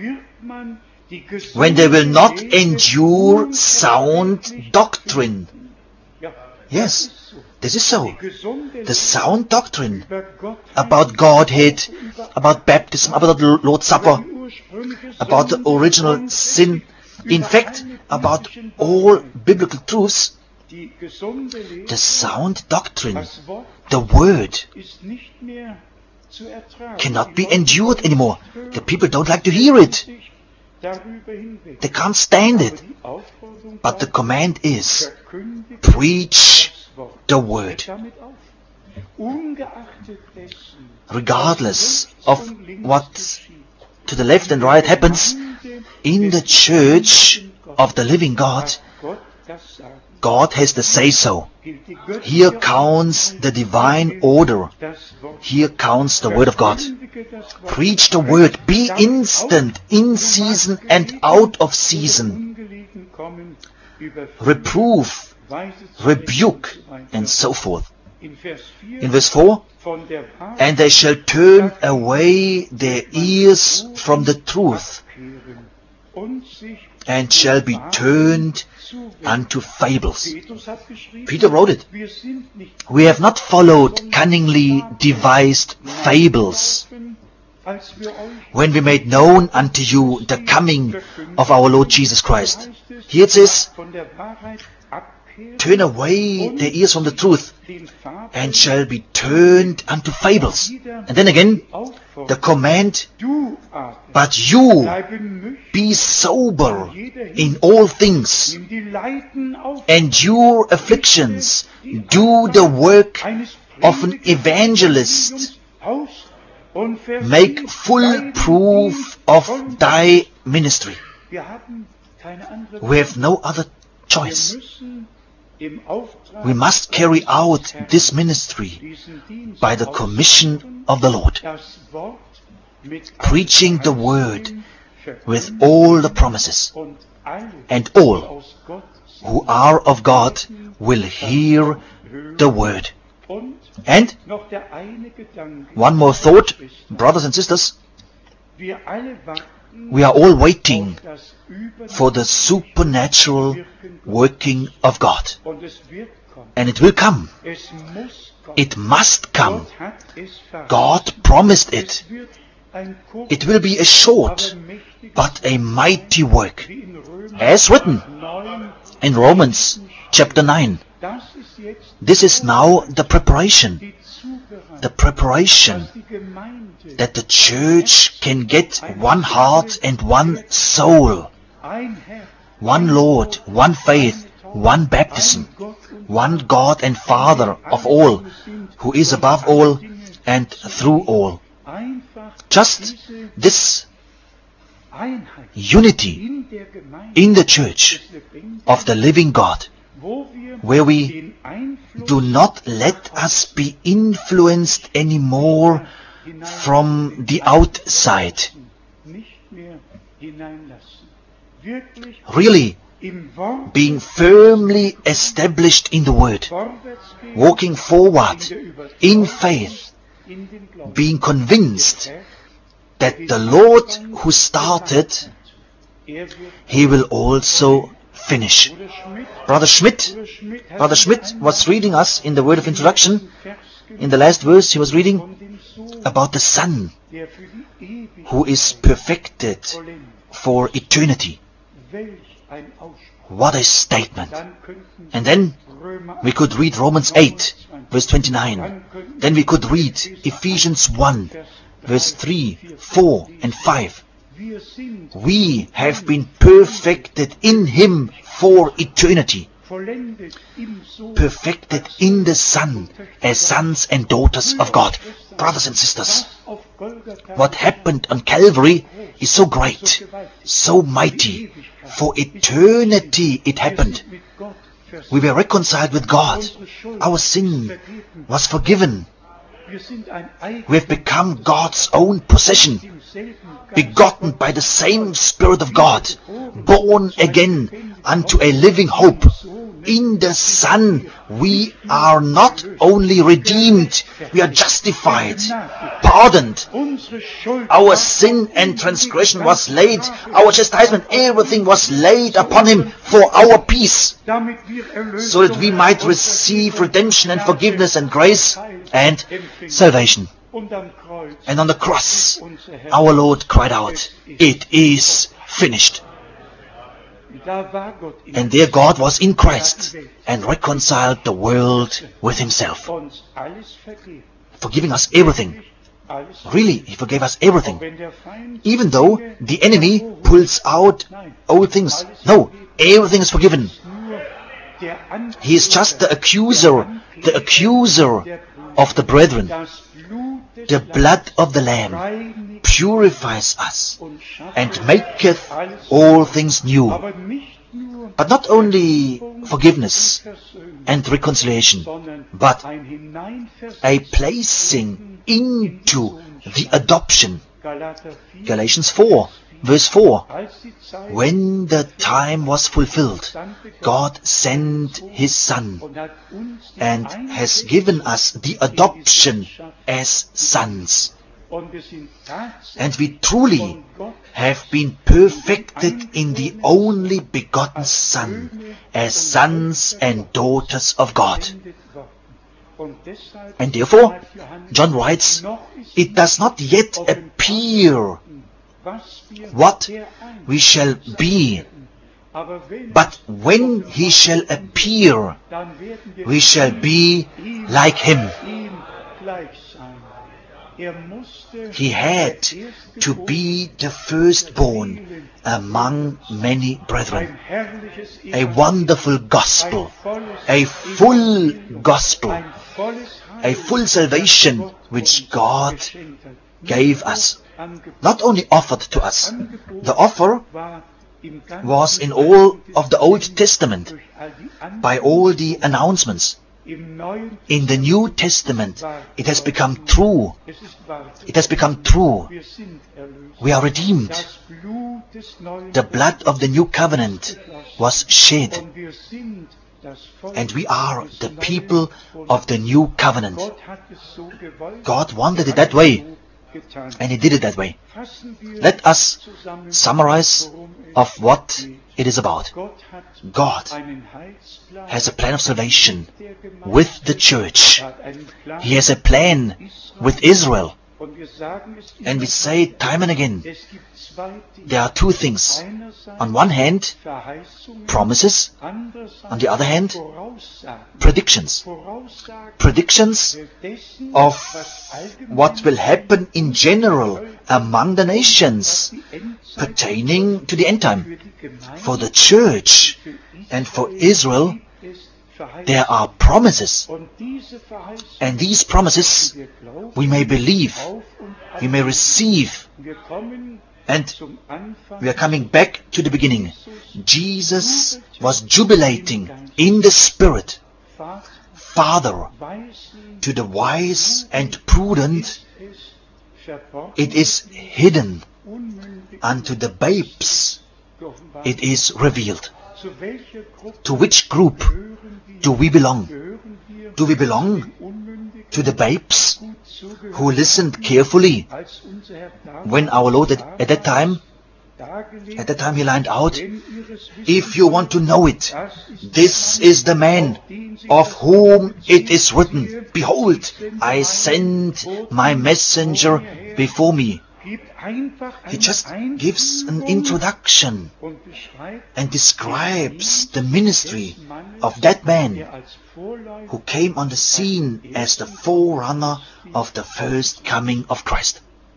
when they will not endure sound doctrine. Yes, this is so. The sound doctrine about Godhead, about baptism, about the Lord's Supper, about the original sin, in fact, about all biblical truths, the sound doctrine, the Word, cannot be endured anymore. The people don't like to hear it. They can't stand it. But the command is, preach the Word. Regardless of what to the left and right happens in the church of the living God, God has the say-so. Here counts the divine order. Here counts the Word of God. Preach the Word. Be instant, in season and out of season. Reprove, rebuke, and so forth. In verse four, and they shall turn away their ears from the truth, and shall be turned unto fables. Peter wrote it. We have not followed cunningly devised fables when we made known unto you the coming of our Lord Jesus Christ. Here it says, turn away their ears from the truth, and shall be turned unto fables. And then again, the command, but you be sober in all things, endure afflictions, do the work of an evangelist, make full proof of thy ministry. We have no other choice. we must carry out this ministry by the commission of the Lord, preaching the word with all the promises, and all who are of God will hear the word. And one more thought, brothers and sisters, we are all waiting for the supernatural working of God. And it will come. It must come. God promised it. It will be a short but a mighty work, as written in Romans chapter nine. This is now the preparation, the preparation that the church can get one heart and one soul, one Lord, one faith, one baptism, one God and Father of all, who is above all and through all. Just this unity in the church of the living God, where we do not let us be influenced anymore from the outside. Really being firmly established in the Word, walking forward in faith, being convinced that the Lord who started, He will also finish. Brother Schmidt, Brother Schmidt was reading us in the word of introduction. In the last verse he was reading about the Son who is perfected for eternity. What a statement. And then we could read Romans eight, verse twenty-nine. Then we could read Ephesians one, verse three, four and five. We have been perfected in Him for eternity, perfected in the Son as sons and daughters of God. Brothers and sisters, what happened on Calvary is so great, so mighty. For eternity it happened. We were reconciled with God. Our sin was forgiven. We have become God's own possession, begotten by the same Spirit of God, born again unto a living hope. In the Son we are not only redeemed, we are justified, pardoned. Our sin and transgression was laid, our chastisement, everything was laid upon Him for our peace, so that we might receive redemption and forgiveness and grace and salvation. And on the cross, our Lord cried out, "It is finished." And there God was in Christ and reconciled the world with Himself, forgiving us everything. Really, He forgave us everything. Even though the enemy pulls out old things. No, everything is forgiven. He is just the accuser, the accuser of the brethren. The blood of the Lamb purifies us and maketh all things new. But not only forgiveness and reconciliation, but a placing into the adoption. Galatians four, verse four. When the time was fulfilled, God sent His Son and has given us the adoption as sons. And we truly have been perfected in the only begotten Son as sons and daughters of God. And therefore, John writes, it does not yet appear what we shall be, but when He shall appear, we shall be like Him. He had to be the firstborn among many brethren. A wonderful gospel, a full gospel, a full salvation which God gave us, not only offered to us. The offer was in all of the Old Testament, by all the announcements. In the New Testament, it has become true. It has become true. We are redeemed. The blood of the new covenant was shed. And we are the people of the new covenant. God wanted it that way. And He did it that way. Let us summarize of what it is about. God has a plan of salvation with the church. He has a plan with Israel. And we say time and again, there are two things. On one hand, promises. On the other hand, predictions. Predictions of what will happen in general among the nations pertaining to the end time. For the church and for Israel, there are promises. And these promises we may believe, we may receive. And we are coming back to the beginning. Jesus was jubilating in the Spirit. Father, to the wise and prudent, it is hidden. Unto the babes, it is revealed. To which group do we belong? Do we belong to the babes who listened carefully when our Lord at, at that time, at that time He lined out, if you want to know it, this is the man of whom it is written, behold, I send my messenger before me. He just gives an introduction and describes the ministry of that man who came on the scene as the forerunner of the first coming of Christ.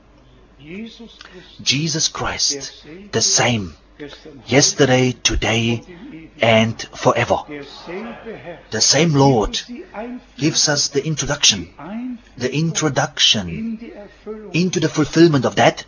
Jesus Christ, the same, yesterday, today, and forever. The same Lord gives us the introduction, the introduction into the fulfillment of that,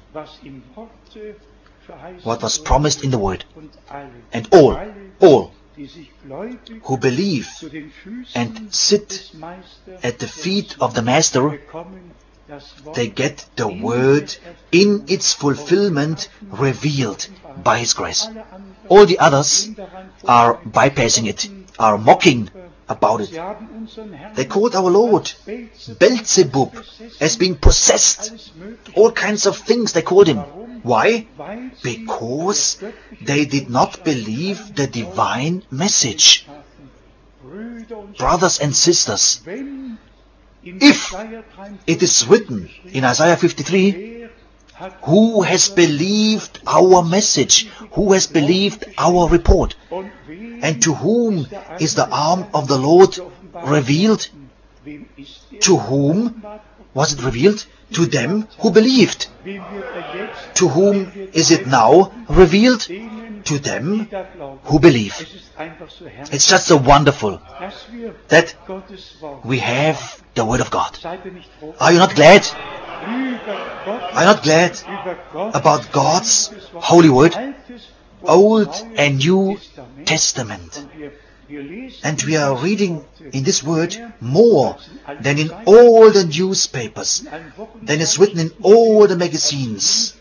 what was promised in the Word. And all, all who believe and sit at the feet of the Master, they get the Word in its fulfillment revealed by His grace. All the others are bypassing it, are mocking about it. They called our Lord Beelzebub as being possessed. All kinds of things they called Him. Why? Because they did not believe the divine message. Brothers and sisters, if it is written in Isaiah fifty-three, who has believed our message? Who has believed our report? And to whom is the arm of the Lord revealed? To whom was it revealed? To them who believed. To whom is it now revealed? To them who believe. It's just so wonderful that we have the Word of God. Are you not glad? Are you not glad about God's Holy Word? Old and New Testament. And we are reading in this Word more than in all the newspapers, than is written in all the magazines.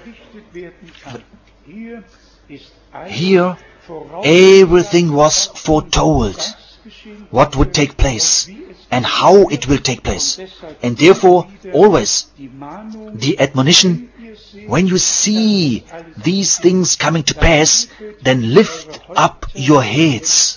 Here, everything was foretold, what would take place and how it will take place. And therefore, always the admonition, when you see these things coming to pass, then lift up your heads,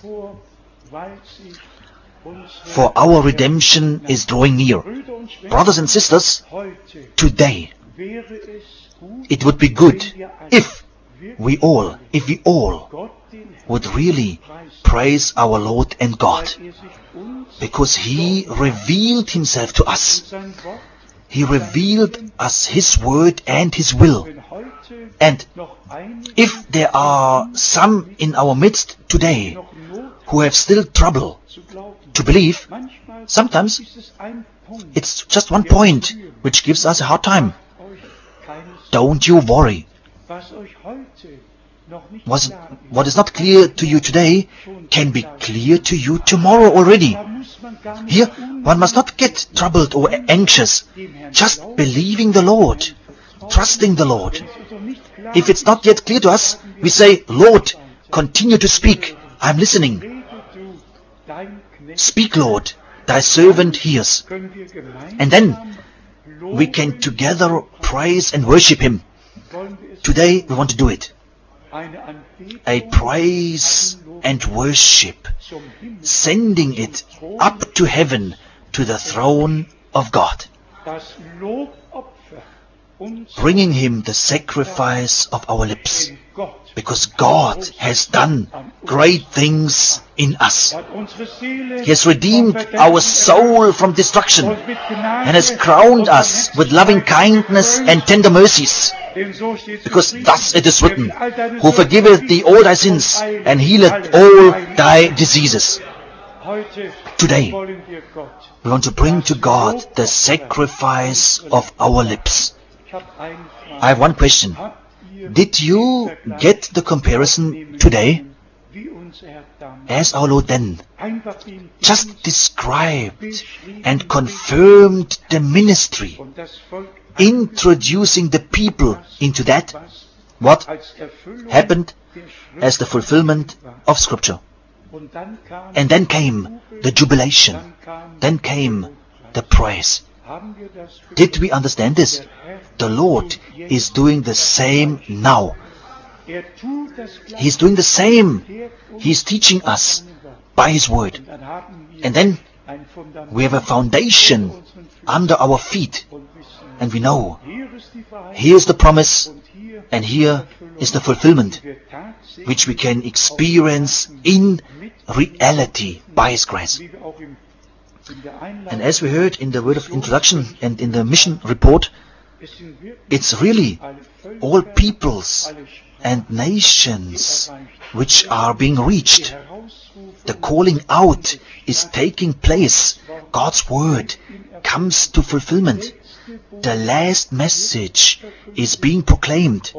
for our redemption is drawing near. Brothers and sisters, today it would be good if we all, if we all would really praise our Lord and God, because He revealed Himself to us. He revealed us His Word and His will. And if there are some in our midst today who have still trouble to believe, sometimes it's just one point which gives us a hard time. Don't you worry. was, what is not clear to you today can be clear to you tomorrow already. Here, one must not get troubled or anxious, just believing the Lord, trusting the Lord. If it's not yet clear to us, we say, Lord, continue to speak, I'm listening. Speak, Lord, thy servant hears. And then we can together praise and worship Him. Today we want to do it. A praise and worship, sending it up to heaven, to the throne of God, bringing Him the sacrifice of our lips, because God has done great things in us. He has redeemed our soul from destruction and has crowned us with loving kindness and tender mercies. Because thus it is written, who forgiveth thee all thy sins and healeth all thy diseases. Today, we want to bring to God the sacrifice of our lips. I have one question. Did you get the comparison today? As our Lord then just described and confirmed the ministry, introducing the people into that, what happened as the fulfillment of Scripture. And then came the jubilation, then came the praise. Did we understand this? The Lord is doing the same now. He's doing the same. He's teaching us by His Word. And then we have a foundation under our feet. And we know, here is the promise, and here is the fulfillment, which we can experience in reality by His grace. And as we heard in the word of introduction and in the mission report, it's really all peoples and nations which are being reached. The calling out is taking place. God's word comes to fulfillment. The last message is being proclaimed,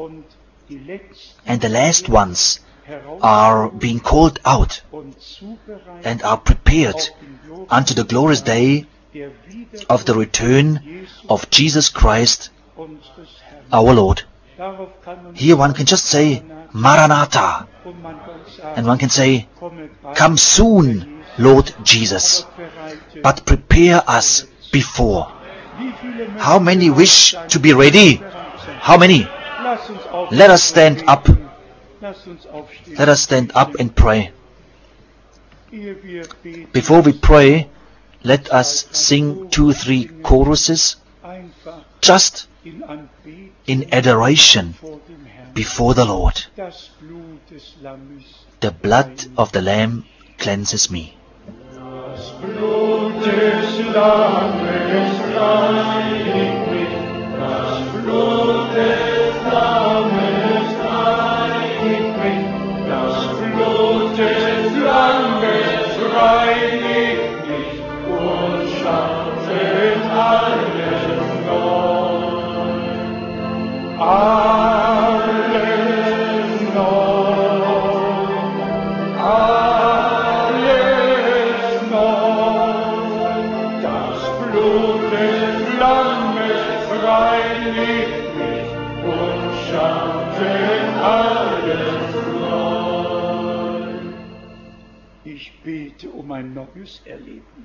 and the last ones are being called out and are prepared unto the glorious day of the return of Jesus Christ our Lord. Here one can just say Maranatha, and one can say, come soon, Lord Jesus, but prepare us before. How many wish to be ready? How many? Let us stand up. Let us stand up and pray. Before we pray, let us sing two or three choruses, just in adoration before the Lord. The blood of the Lamb cleanses me.
Das Blut des Lammes reinigt mich, das Blut des Lammes reinigt mich, das Blut des Lammes reinigt mich und schafft alles neu. Alles neu. Alles neu. Das Blut des Lammes reinigt mich und schafft alles neu. Ich bete um ein neues Erleben.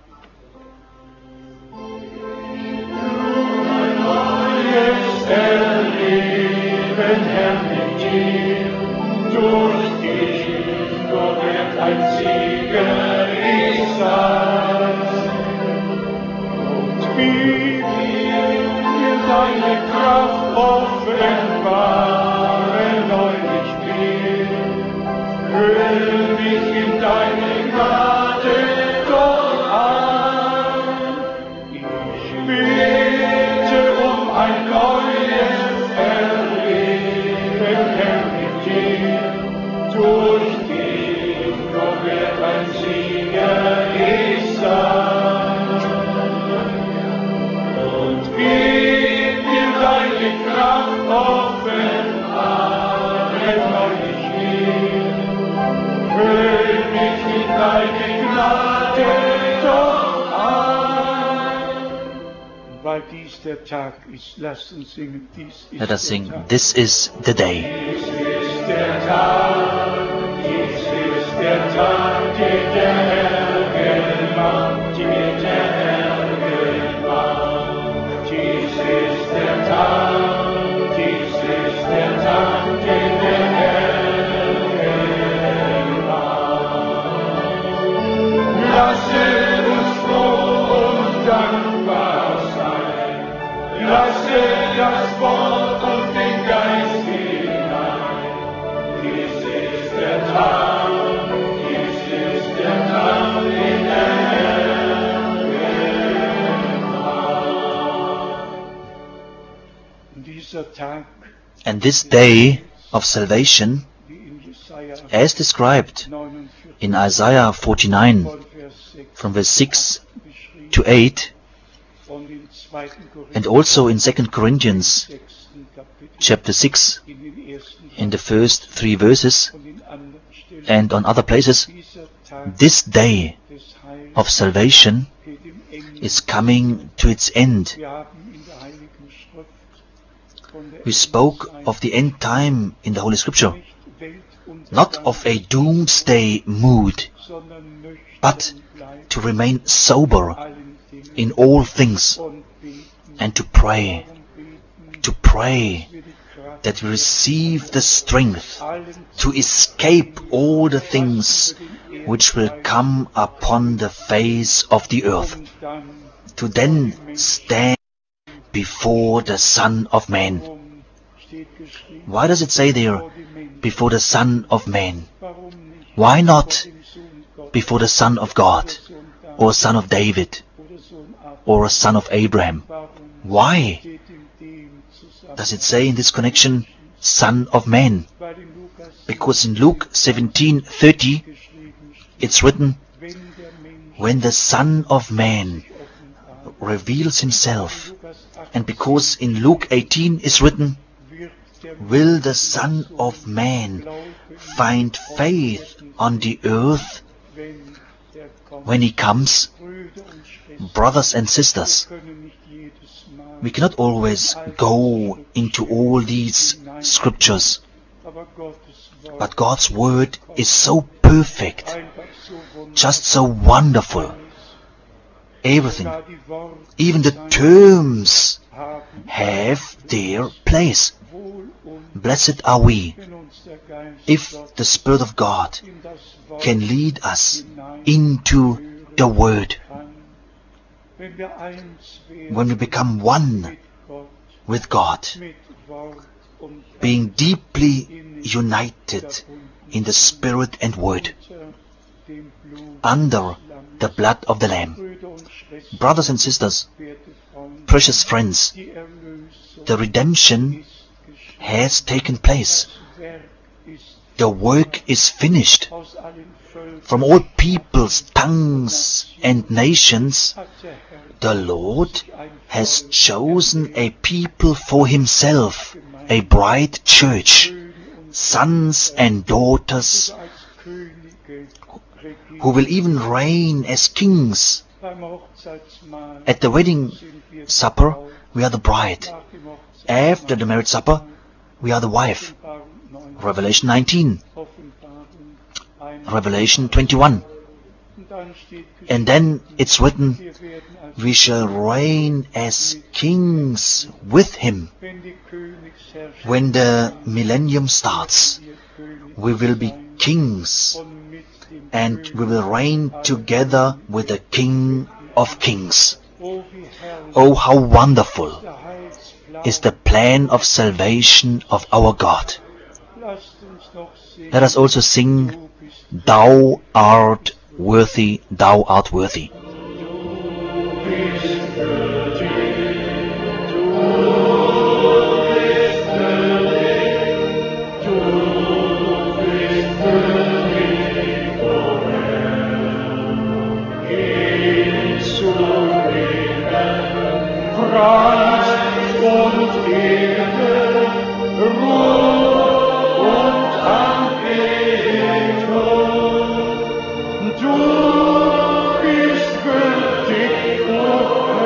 Neues Erleben, Herr, mit dir, durch dich nur wird ein Sieger ich sein. Und gib mir deine Kraft offenbare neulich mir, füll mich in deine Gnade doch an. Ich bete um ein neues Erleben, Herr, mit dir, durch dich nur wird ein Sieger ich sein. Und gib mir deine Kraft offenbare neulich weil dies der Tag ist, lasst uns singen, dies ist
Let us
der
sing,
Tag.
This is the day.
Dies ist der Tag, dies ist der Tag, den der Herr gemacht, den der Herr gemacht. Dies ist der Tag, dies ist der Tag, den der Herr gemacht. Lasset uns froh und dankbar sein, lasset das Wort und den Geist hinein. Dies ist der Tag, dies ist der Tag, den der Herr gemacht. Und dieser Tag,
And this day of salvation,
wie in Jesaja
as described
neunundvierzig
in Isaiah forty-nine,
von Vers sechs
from verse six
beschrieben
to eight,
und im zweiten Korinther
and also in Second Corinthians
sechsten Kapitel
chapter six,
in den ersten
in the first three verses,
und in anderen Stellen.
and on other places,
Dieser Tag
this day
des Heils
of salvation
geht im Ende.
is coming to its end.
Wir haben in der Heiligen Schrift von der
We spoke of the end time in the Holy Scripture,
nicht Weltuntergang,
not of a doomsday mood,
sondern nüchtern
but
bleiben
to remain sober
allen Dingen
in all things
und beten.
and to pray,
Darum beten,
to pray
wir die Kraft
that we receive the strength
allen
to escape all the things which will come upon the face of the earth,
und dann
to then stand before the Son of Man.
warum steht geschrieben
Why does it say there,
vor dem Menschen?
before the Son of Man?
Warum nicht
Why
vor
not
dem Sohn Gottes
before the Son of God,
Sohn David
or Son of David,
oder Sohn Abraham?
or a Son of Abraham?
Warum
Why
steht in dem zusammen?
does it say in this connection, Son of Man?
Weil in Lukas
Because in Luke seventeen thirty,
geschrieben steht,
it's written,
wenn der Mensch
when the Son of Man
sich offenbart.
reveals himself.
Lukas achtzehn
And because in Luke eighteen is written,
wird der
will the Son of Man find faith on the earth
wenn der kommt.
when he comes?
Brüder und Schwestern,
Brothers and sisters,
wir können nicht jedes Mal,
we cannot always go into all these scriptures,
aber Gottes Wort
but God's word is so perfect,
einfach so wunderbar.
just so wonderful. Everything,
Sogar die Worte
even the terms
haben
have their place.
wohl und
Blessed are we
wenn uns der Geist
if
Gottes
the Spirit of God
in das Wort
can lead us into the Word,
kann. Wenn wir eins werden
when we become one
mit Gott,
with God,
mit Wort und
being deeply united in the Spirit and Word,
unter dem Blut
under the blood of the Lamb.
Brüder und Schwestern,
Brothers and sisters,
werte Freunde,
precious friends,
die Erlösung
the redemption
ist geschehen.
has taken place.
Das Werk ist
The work is finished.
aus allen Völkern
From all peoples, tongues, and nations,
hat der Herr
the Lord
sich ein
has
Volk
chosen a people for himself, a bride church,
Söhne und
sons and daughters
als Könige regiert.
who will even reign as kings.
Beim Hochzeitsmahl
At the wedding
sind wir die
supper,
Braut.
we are the bride.
Nach dem Hochzeitsmahl
After the marriage supper, we are the wife.
Offenbarung neun,
Revelation nineteen,
Offenbarung eins.
Revelation twenty-one.
Und dann steht
And then it's written,
wir werden als
we shall reign as kings with him.
wenn die Königsherrschaft
When the millennium starts,
wir König
we will be
sein
kings,
und mit dem
and
König
we will reign together with the King of Kings.
Oh, wie herrlich
Oh, how wonderful
der Heilsplan.
is the plan of salvation of our God.
Lasst uns noch singen.
Let us also sing,
Du bist
Thou art worthy, Thou art worthy.
Preis und Ehre, Ruhm und Anbetung. Du bist würdig, o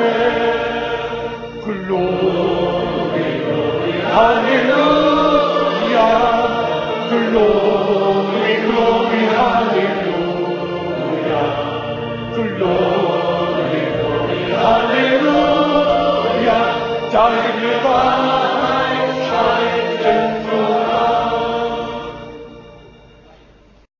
meine Weile.